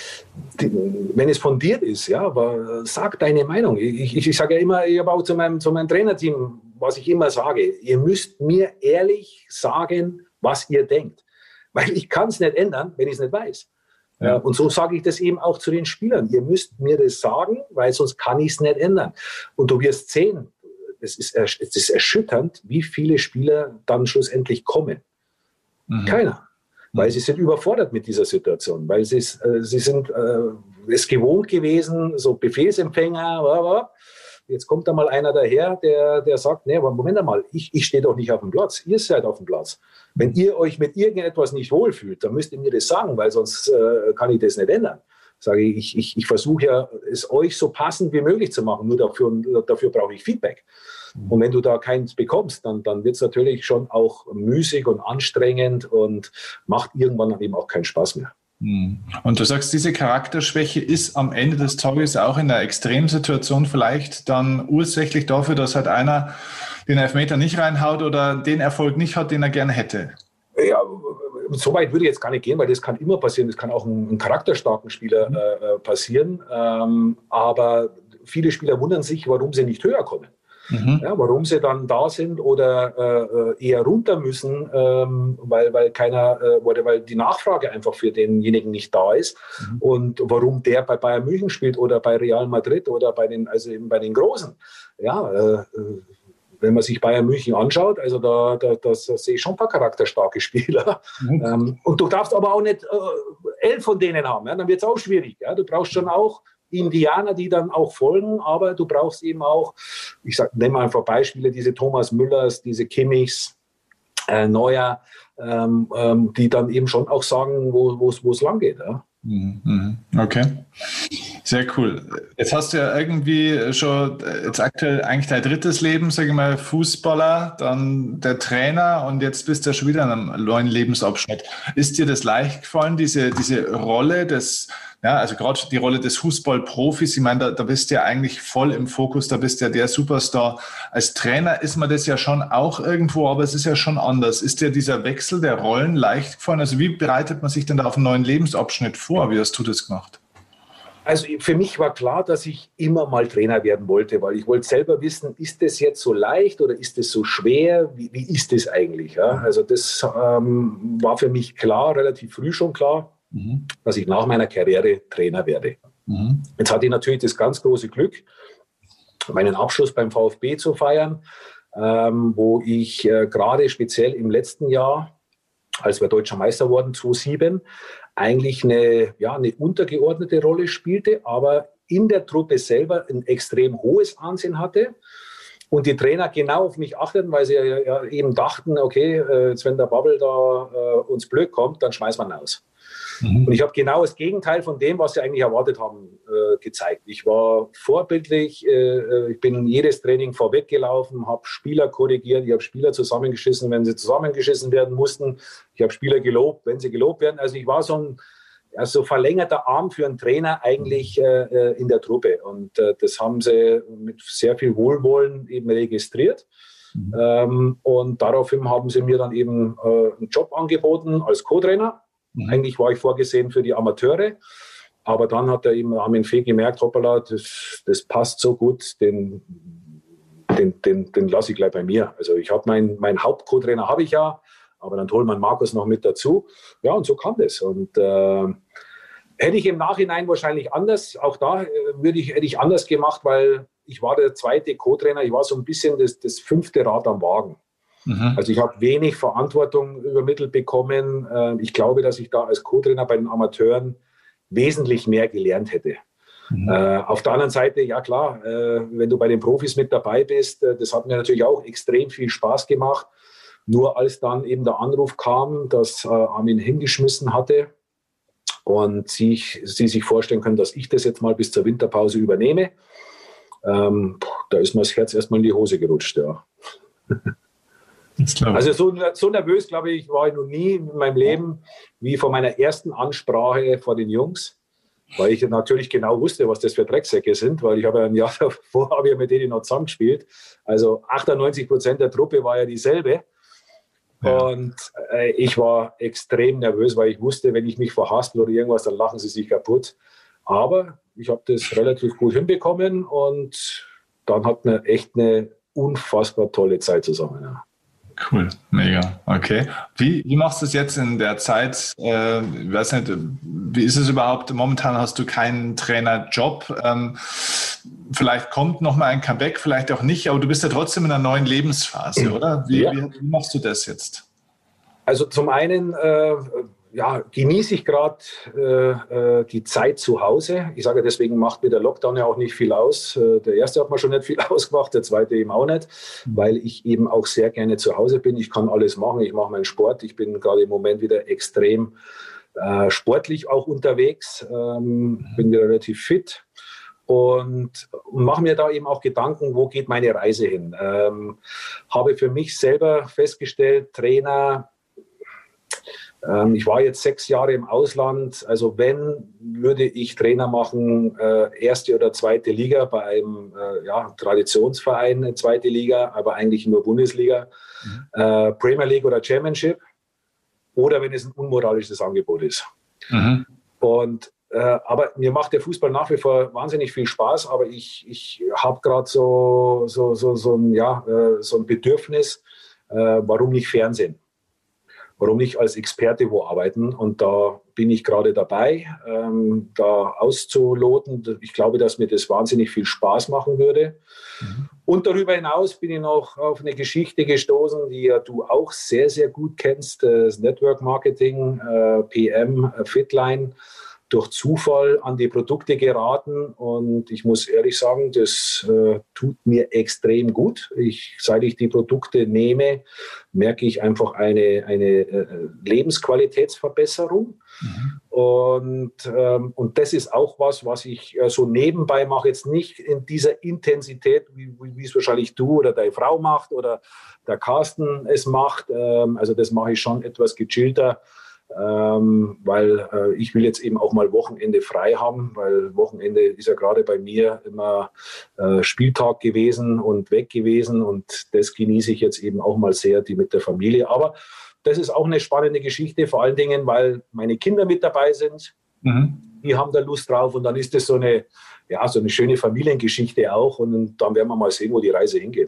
äh, wenn es fundiert ist, ja, aber sag deine Meinung. Ich, ich, ich sage ja immer, ich habe auch zu meinem, zu meinem Trainerteam, was ich immer sage, ihr müsst mir ehrlich sagen, was ihr denkt. Weil ich kann es nicht ändern, wenn ich es nicht weiß. Ja. Und so sage ich das eben auch zu den Spielern. Ihr müsst mir das sagen, weil sonst kann ich es nicht ändern. Und du wirst sehen, es ist, es ist erschütternd, wie viele Spieler dann schlussendlich kommen. Mhm. Keiner. Weil sie sind überfordert mit dieser Situation. Weil sie, äh, sie sind äh, es gewohnt gewesen, so Befehlsempfänger. Bla bla. Jetzt kommt da mal einer daher, der, der sagt, nee, aber Moment mal, ich, ich stehe doch nicht auf dem Platz. Ihr seid auf dem Platz. Wenn ihr euch mit irgendetwas nicht wohlfühlt, dann müsst ihr mir das sagen, weil sonst äh, kann ich das nicht ändern. Sage ich, ich, ich, ich versuche ja, es euch so passend wie möglich zu machen. Nur dafür, dafür brauche ich Feedback. Und wenn du da keins bekommst, dann, dann wird es natürlich schon auch müßig und anstrengend und macht irgendwann dann eben auch keinen Spaß mehr. Und du sagst, diese Charakterschwäche ist am Ende des Tages auch in einer Extremsituation vielleicht dann ursächlich dafür, dass halt einer den Elfmeter nicht reinhaut oder den Erfolg nicht hat, den er gerne hätte. Ja, so weit würde ich jetzt gar nicht gehen, weil das kann immer passieren. Das kann auch einem, einem charakterstarken Spieler äh, passieren. Ähm, aber viele Spieler wundern sich, warum sie nicht höher kommen. Mhm. Ja, warum sie dann da sind oder äh, eher runter müssen, ähm, weil, weil keiner äh, oder weil die Nachfrage einfach für denjenigen nicht da ist. Mhm. Und warum der bei Bayern München spielt oder bei Real Madrid oder bei den, also eben bei den Großen. Ja, äh, wenn man sich Bayern München anschaut, also da, da, da sehe ich schon ein paar charakterstarke Spieler. Mhm. Ähm, und du darfst aber auch nicht äh, elf von denen haben, ja? Dann wird es auch schwierig. Ja? Du brauchst schon auch Indianer, die dann auch folgen, aber du brauchst eben auch, ich sag, nehme einfach Beispiele, diese Thomas Müllers, diese Kimmichs, äh, Neuer, ähm, ähm, die dann eben schon auch sagen, wo es lang geht. Ja? Okay, sehr cool. Jetzt hast du ja irgendwie schon jetzt aktuell eigentlich dein drittes Leben, sage ich mal, Fußballer, dann der Trainer und jetzt bist du ja schon wieder in einem neuen Lebensabschnitt. Ist dir das leicht gefallen, diese, diese Rolle des, ja, also gerade die Rolle des Fußballprofis, ich meine, da, da bist du ja eigentlich voll im Fokus, da bist du ja der Superstar. Als Trainer ist man das ja schon auch irgendwo, aber es ist ja schon anders. Ist dir dieser Wechsel der Rollen leicht gefallen? Also wie bereitet man sich denn da auf einen neuen Lebensabschnitt vor? Wie hast du das gemacht? Also für mich war klar, dass ich immer mal Trainer werden wollte, weil ich wollte selber wissen, ist das jetzt so leicht oder ist das so schwer? Wie, wie ist das eigentlich? Ja? Also das ähm, war für mich klar, relativ früh schon klar, mhm. dass ich nach meiner Karriere Trainer werde. Mhm. Jetzt hatte ich natürlich das ganz große Glück, meinen Abschluss beim VfB zu feiern, ähm, wo ich äh, gerade speziell im letzten Jahr, als wir Deutscher Meister wurden, zweitausendsieben, eigentlich eine, ja, eine untergeordnete Rolle spielte, aber in der Truppe selber ein extrem hohes Ansehen hatte. Und die Trainer genau auf mich achteten, weil sie ja eben dachten, okay, jetzt wenn der Babbel da äh, uns blöd kommt, dann schmeißen wir ihn aus. Mhm. Und ich habe genau das Gegenteil von dem, was sie eigentlich erwartet haben, äh, gezeigt. Ich war vorbildlich, äh, ich bin jedes Training vorweggelaufen, habe Spieler korrigiert, ich habe Spieler zusammengeschissen, wenn sie zusammengeschissen werden mussten. Ich habe Spieler gelobt, wenn sie gelobt werden. Also ich war so ein also verlängerter Arm für einen Trainer eigentlich äh, in der Truppe. Und äh, das haben sie mit sehr viel Wohlwollen eben registriert. Mhm. Ähm, und daraufhin haben sie mir dann eben äh, einen Job angeboten als Co-Trainer. Mhm. Eigentlich war ich vorgesehen für die Amateure. Aber dann hat er eben Armin Fee gemerkt, hoppala, das, das passt so gut, den, den, den, den lasse ich gleich bei mir. Also ich habe meinen mein Haupt-Co-Trainer habe ich ja. Aber dann holt man Markus noch mit dazu. Ja, und so kam das. Und äh, hätte ich im Nachhinein wahrscheinlich anders, auch da äh, würde ich, hätte ich anders gemacht, weil ich war der zweite Co-Trainer. Ich war so ein bisschen das, das fünfte Rad am Wagen. Mhm. Also ich habe wenig Verantwortung übermittelt bekommen. Äh, ich glaube, dass ich da als Co-Trainer bei den Amateuren wesentlich mehr gelernt hätte. Mhm. Äh, auf der anderen Seite, ja klar, äh, wenn du bei den Profis mit dabei bist, äh, das hat mir natürlich auch extrem viel Spaß gemacht. Nur als dann eben der Anruf kam, dass äh, Armin hingeschmissen hatte und sie, sie sich vorstellen können, dass ich das jetzt mal bis zur Winterpause übernehme, ähm, da ist mir das Herz erstmal in die Hose gerutscht. Ja. Also so, so nervös, glaube ich, war ich noch nie in meinem Leben wie vor meiner ersten Ansprache vor den Jungs, weil ich natürlich genau wusste, was das für Drecksäcke sind, weil ich habe ja ein Jahr davor habe ich mit denen noch zusammengespielt. Also achtundneunzig Prozent der Truppe war ja dieselbe. Ja. Und äh, ich war extrem nervös, weil ich wusste, wenn ich mich verhaspel oder irgendwas, dann lachen sie sich kaputt. Aber ich habe das relativ gut hinbekommen und dann hatten wir echt eine unfassbar tolle Zeit zusammen. Ja. Cool, mega, okay. Wie, wie machst du es jetzt in der Zeit? Äh, ich weiß nicht, wie ist es überhaupt? Momentan hast du keinen Trainerjob. Ähm, vielleicht kommt noch mal ein Comeback, vielleicht auch nicht, aber du bist ja trotzdem in einer neuen Lebensphase, oder? Wie, ja. wie, wie machst du das jetzt? Also zum einen äh, ja, genieße ich gerade äh, die Zeit zu Hause. Ich sage deswegen macht mir der Lockdown ja auch nicht viel aus. Der erste hat mir schon nicht viel ausgemacht, der zweite eben auch nicht, weil ich eben auch sehr gerne zu Hause bin. Ich kann alles machen, ich mache meinen Sport. Ich bin gerade im Moment wieder extrem äh, sportlich auch unterwegs, ähm, bin wieder relativ fit. Und mache mir da eben auch Gedanken, wo geht meine Reise hin. Ähm, habe für mich selber festgestellt, Trainer, ähm, ich war jetzt sechs Jahre im Ausland, also wenn, würde ich Trainer machen, äh, erste oder zweite Liga bei einem äh, ja, Traditionsverein, zweite Liga, aber eigentlich nur Bundesliga, mhm. äh, Premier League oder Championship oder wenn es ein unmoralisches Angebot ist. Mhm. Und Äh, aber mir macht der Fußball nach wie vor wahnsinnig viel Spaß, aber ich, ich habe gerade so, so, so, so, ein, ja, äh, so ein Bedürfnis, äh, warum nicht Fernsehen? Warum nicht als Experte wo arbeiten? Und da bin ich gerade dabei, ähm, da auszuloten. Ich glaube, dass mir das wahnsinnig viel Spaß machen würde. Mhm. Und darüber hinaus bin ich noch auf eine Geschichte gestoßen, die ja du auch sehr, sehr gut kennst, das Network Marketing, äh, P M, äh, Fitline. Durch Zufall an die Produkte geraten und ich muss ehrlich sagen, das äh, tut mir extrem gut. Ich, seit ich die Produkte nehme, merke ich einfach eine, eine äh, Lebensqualitätsverbesserung. Mhm. Und, ähm, und das ist auch was, was ich äh, so nebenbei mache, jetzt nicht in dieser Intensität, wie, wie es wahrscheinlich du oder deine Frau macht oder der Carsten es macht. Ähm, also das mache ich schon etwas gechillter. Ähm, weil äh, ich will jetzt eben auch mal Wochenende frei haben, weil Wochenende ist ja gerade bei mir immer äh, Spieltag gewesen und weg gewesen und das genieße ich jetzt eben auch mal sehr, die mit der Familie. Aber das ist auch eine spannende Geschichte, vor allen Dingen, weil meine Kinder mit dabei sind, mhm. die haben da Lust drauf und dann ist das so eine, ja, so eine schöne Familiengeschichte auch und dann werden wir mal sehen, wo die Reise hingeht.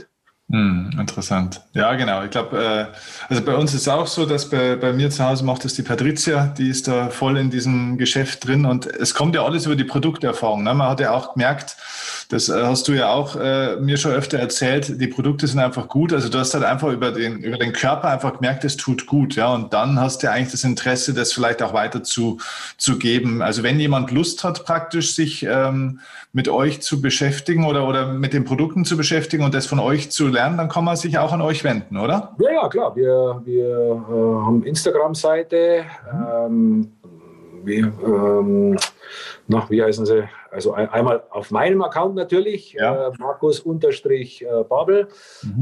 Hm, interessant. Ja, genau. Ich glaube, äh, also bei uns ist es auch so, dass bei, bei mir zu Hause macht das die Patricia, die ist da voll in diesem Geschäft drin und es kommt ja alles über die Produkterfahrung. Ne? Man hat ja auch gemerkt, das äh, hast du ja auch äh, mir schon öfter erzählt, die Produkte sind einfach gut. Also du hast halt einfach über den, über den Körper einfach gemerkt, es tut gut. Ja, und dann hast du ja eigentlich das Interesse, das vielleicht auch weiter zu, zu geben. Also wenn jemand Lust hat, praktisch sich ähm, mit euch zu beschäftigen oder, oder mit den Produkten zu beschäftigen und das von euch zu lernen, dann kann man sich auch an euch wenden, oder? Ja, ja, klar. Wir, wir äh, haben Instagram-Seite. Ähm, wir, ähm, na, wie heißen sie? Also ein, einmal auf meinem Account natürlich, Ja. äh, Markus-Babel. Mhm.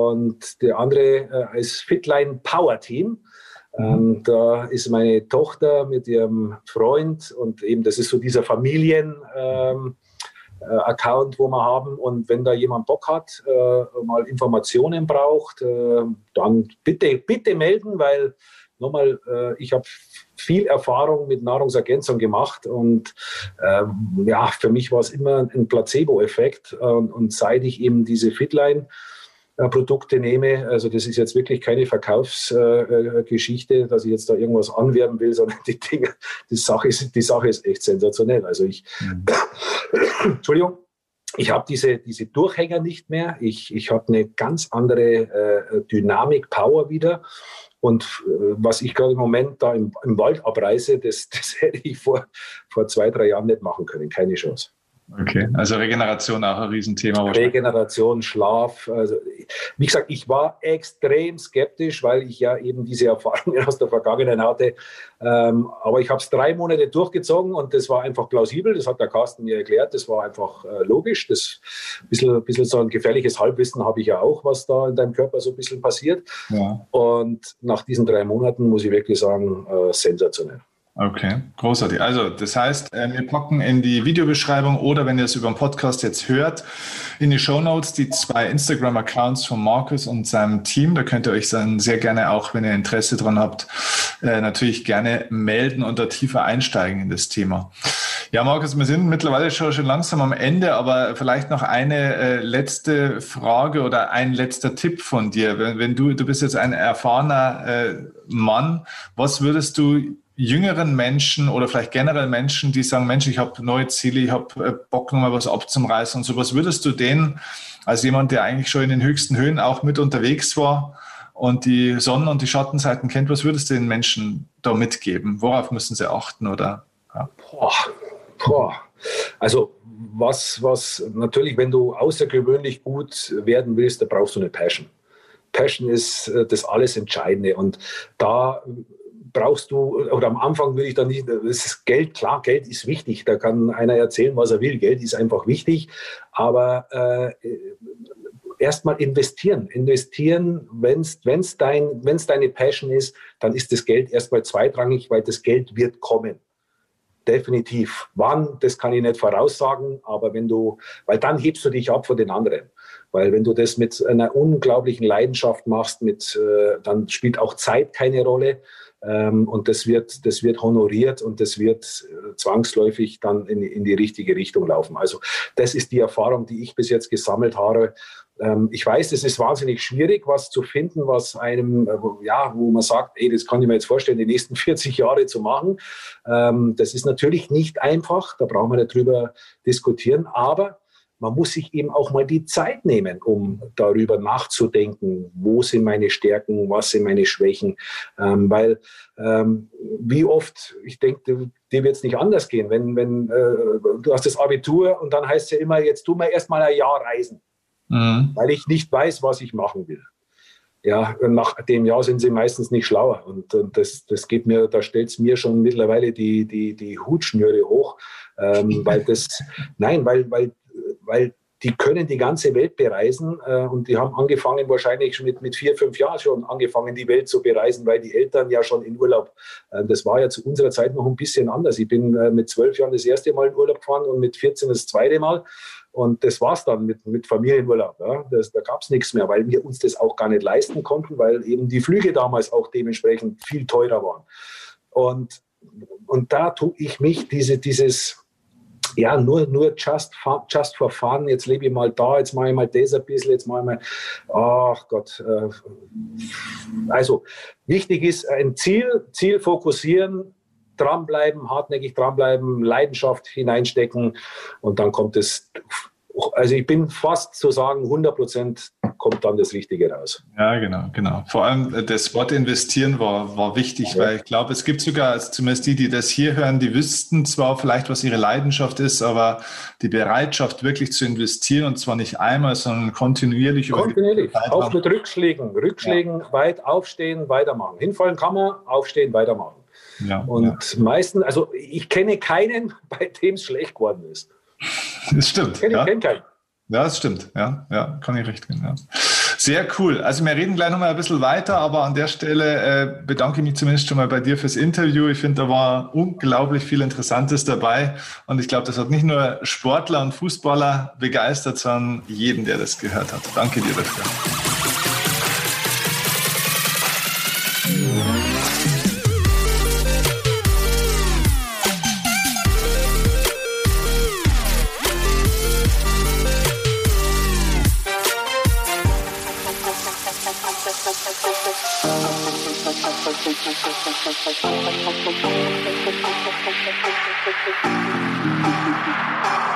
Und der andere äh, ist Fitline Power Team. Mhm. Ähm, da ist meine Tochter mit ihrem Freund und eben das ist so dieser Familien. Ähm, Account, wo wir haben. Und wenn da jemand Bock hat, äh, mal Informationen braucht, äh, dann bitte, bitte melden, weil nochmal, äh, ich habe viel Erfahrung mit Nahrungsergänzung gemacht und äh, ja, für mich war es immer ein Placebo-Effekt. Und, und seit ich eben diese Fitline Produkte nehme. Also das ist jetzt wirklich keine Verkaufsgeschichte, äh, dass ich jetzt da irgendwas anwerben will, sondern die Dinge, die Sache ist, die Sache ist echt sensationell. Also ich, mhm. Entschuldigung, ich habe diese, diese Durchhänger nicht mehr. Ich, ich habe eine ganz andere äh, Dynamik, Power wieder. Und äh, was ich gerade im Moment da im, im Wald abreiße, das, das hätte ich vor, vor zwei, drei Jahren nicht machen können. Keine Chance. Okay, also Regeneration auch ein Riesenthema. Regeneration, Schlaf. Also, wie gesagt, ich war extrem skeptisch, weil ich ja eben diese Erfahrungen aus der Vergangenheit hatte. Ähm, aber ich habe es drei Monate durchgezogen und das war einfach plausibel. Das hat der Carsten mir erklärt. Das war einfach äh, logisch. Das ein bisschen, bisschen so ein gefährliches Halbwissen habe ich ja auch, was da in deinem Körper so ein bisschen passiert. Ja. Und nach diesen drei Monaten muss ich wirklich sagen, äh, sensationell. Okay, großartig. Also das heißt, wir packen in die Videobeschreibung oder wenn ihr es über den Podcast jetzt hört, in die Shownotes die zwei Instagram-Accounts von Markus und seinem Team. Da könnt ihr euch dann sehr gerne auch, wenn ihr Interesse dran habt, natürlich gerne melden und da tiefer einsteigen in das Thema. Ja, Markus, wir sind mittlerweile schon, schon langsam am Ende, aber vielleicht noch eine äh, letzte Frage oder ein letzter Tipp von dir. Wenn, wenn du, du bist jetzt ein erfahrener äh, Mann, was würdest du jüngeren Menschen oder vielleicht generell Menschen, die sagen, Mensch, ich habe neue Ziele, ich habe Bock, nochmal was abzureißen und so, was würdest du denen als jemand, der eigentlich schon in den höchsten Höhen auch mit unterwegs war und die Sonnen- und die Schattenseiten kennt, was würdest du den Menschen da mitgeben? Worauf müssen sie achten? Oder? Ja. Boah, boah. Also was, was natürlich, wenn du außergewöhnlich gut werden willst, da brauchst du eine Passion. Passion ist das alles Entscheidende und da brauchst du, oder am Anfang würde ich da nicht, das ist Geld, klar, Geld ist wichtig, da kann einer erzählen, was er will, Geld ist einfach wichtig, aber äh, erstmal investieren, investieren, wenn es dein, wenn's deine Passion ist, dann ist das Geld erstmal zweitrangig, weil das Geld wird kommen. Definitiv. Wann, das kann ich nicht voraussagen, aber wenn du, weil dann hebst du dich ab von den anderen. Weil wenn du das mit einer unglaublichen Leidenschaft machst, mit, äh, dann spielt auch Zeit keine Rolle. Ähm, und das wird, das wird honoriert und das wird äh, zwangsläufig dann in, in die richtige Richtung laufen. Also das ist die Erfahrung, die ich bis jetzt gesammelt habe. Ähm, ich weiß, es ist wahnsinnig schwierig, was zu finden, was einem, äh, ja, wo man sagt, ey, das kann ich mir jetzt vorstellen, die nächsten vierzig Jahre zu machen. Ähm, das ist natürlich nicht einfach, da brauchen wir nicht drüber diskutieren, aber man muss sich eben auch mal die Zeit nehmen, um darüber nachzudenken, wo sind meine Stärken, was sind meine Schwächen. Ähm, weil ähm, wie oft, ich denke, dir wird es nicht anders gehen, wenn, wenn äh, du hast das Abitur und dann heißt es ja immer, jetzt tun wir erst mal ein Jahr reisen, mhm. weil ich nicht weiß, was ich machen will. Ja, nach dem Jahr sind sie meistens nicht schlauer. Und, und das, das geht mir, da stellt es mir schon mittlerweile die, die, die Hutschnüre hoch. Ähm, weil das, nein, weil, weil weil die können die ganze Welt bereisen äh, und die haben angefangen, wahrscheinlich schon mit, mit vier, fünf Jahren schon angefangen, die Welt zu bereisen, weil die Eltern ja schon in Urlaub, äh, das war ja zu unserer Zeit noch ein bisschen anders. Ich bin äh, mit zwölf Jahren das erste Mal in Urlaub gefahren und mit vierzehn das zweite Mal und das war's dann mit, mit Familienurlaub. Ja. Das, da gab's nichts mehr, weil wir uns das auch gar nicht leisten konnten, weil eben die Flüge damals auch dementsprechend viel teurer waren. Und, und da tue ich mich, diese, dieses ja, nur, nur just, fun, just for fun, jetzt lebe ich mal da, jetzt mache ich mal das ein bisschen, jetzt mache ich mal, ach Gott. Äh, also wichtig ist ein Ziel, Ziel fokussieren, dranbleiben, hartnäckig dranbleiben, Leidenschaft hineinstecken und dann kommt es, also ich bin fast zu sagen, hundert Prozent kommt dann das Richtige raus. Ja, genau, genau. Vor allem das Wort investieren war, war wichtig, ja. Weil ich glaube, es gibt sogar, also zumindest die, die das hier hören, die wüssten zwar vielleicht, was ihre Leidenschaft ist, aber die Bereitschaft wirklich zu investieren und zwar nicht einmal, sondern kontinuierlich. Kontinuierlich, auch mit Rückschlägen. Rückschlägen, ja. Weit aufstehen, weitermachen. Hinfallen kann man, aufstehen, weitermachen. Ja, und ja. meistens, also ich kenne keinen, bei dem es schlecht geworden ist. Das stimmt. Ich kenne ja. kenn keinen. Ja, das stimmt. Ja, ja, kann ich recht geben. Ja. Sehr cool. Also wir reden gleich noch mal ein bisschen weiter, aber an der Stelle äh, bedanke ich mich zumindest schon mal bei dir fürs Interview. Ich finde, da war unglaublich viel Interessantes dabei und ich glaube, das hat nicht nur Sportler und Fußballer begeistert, sondern jeden, der das gehört hat. Danke dir dafür. Thank you.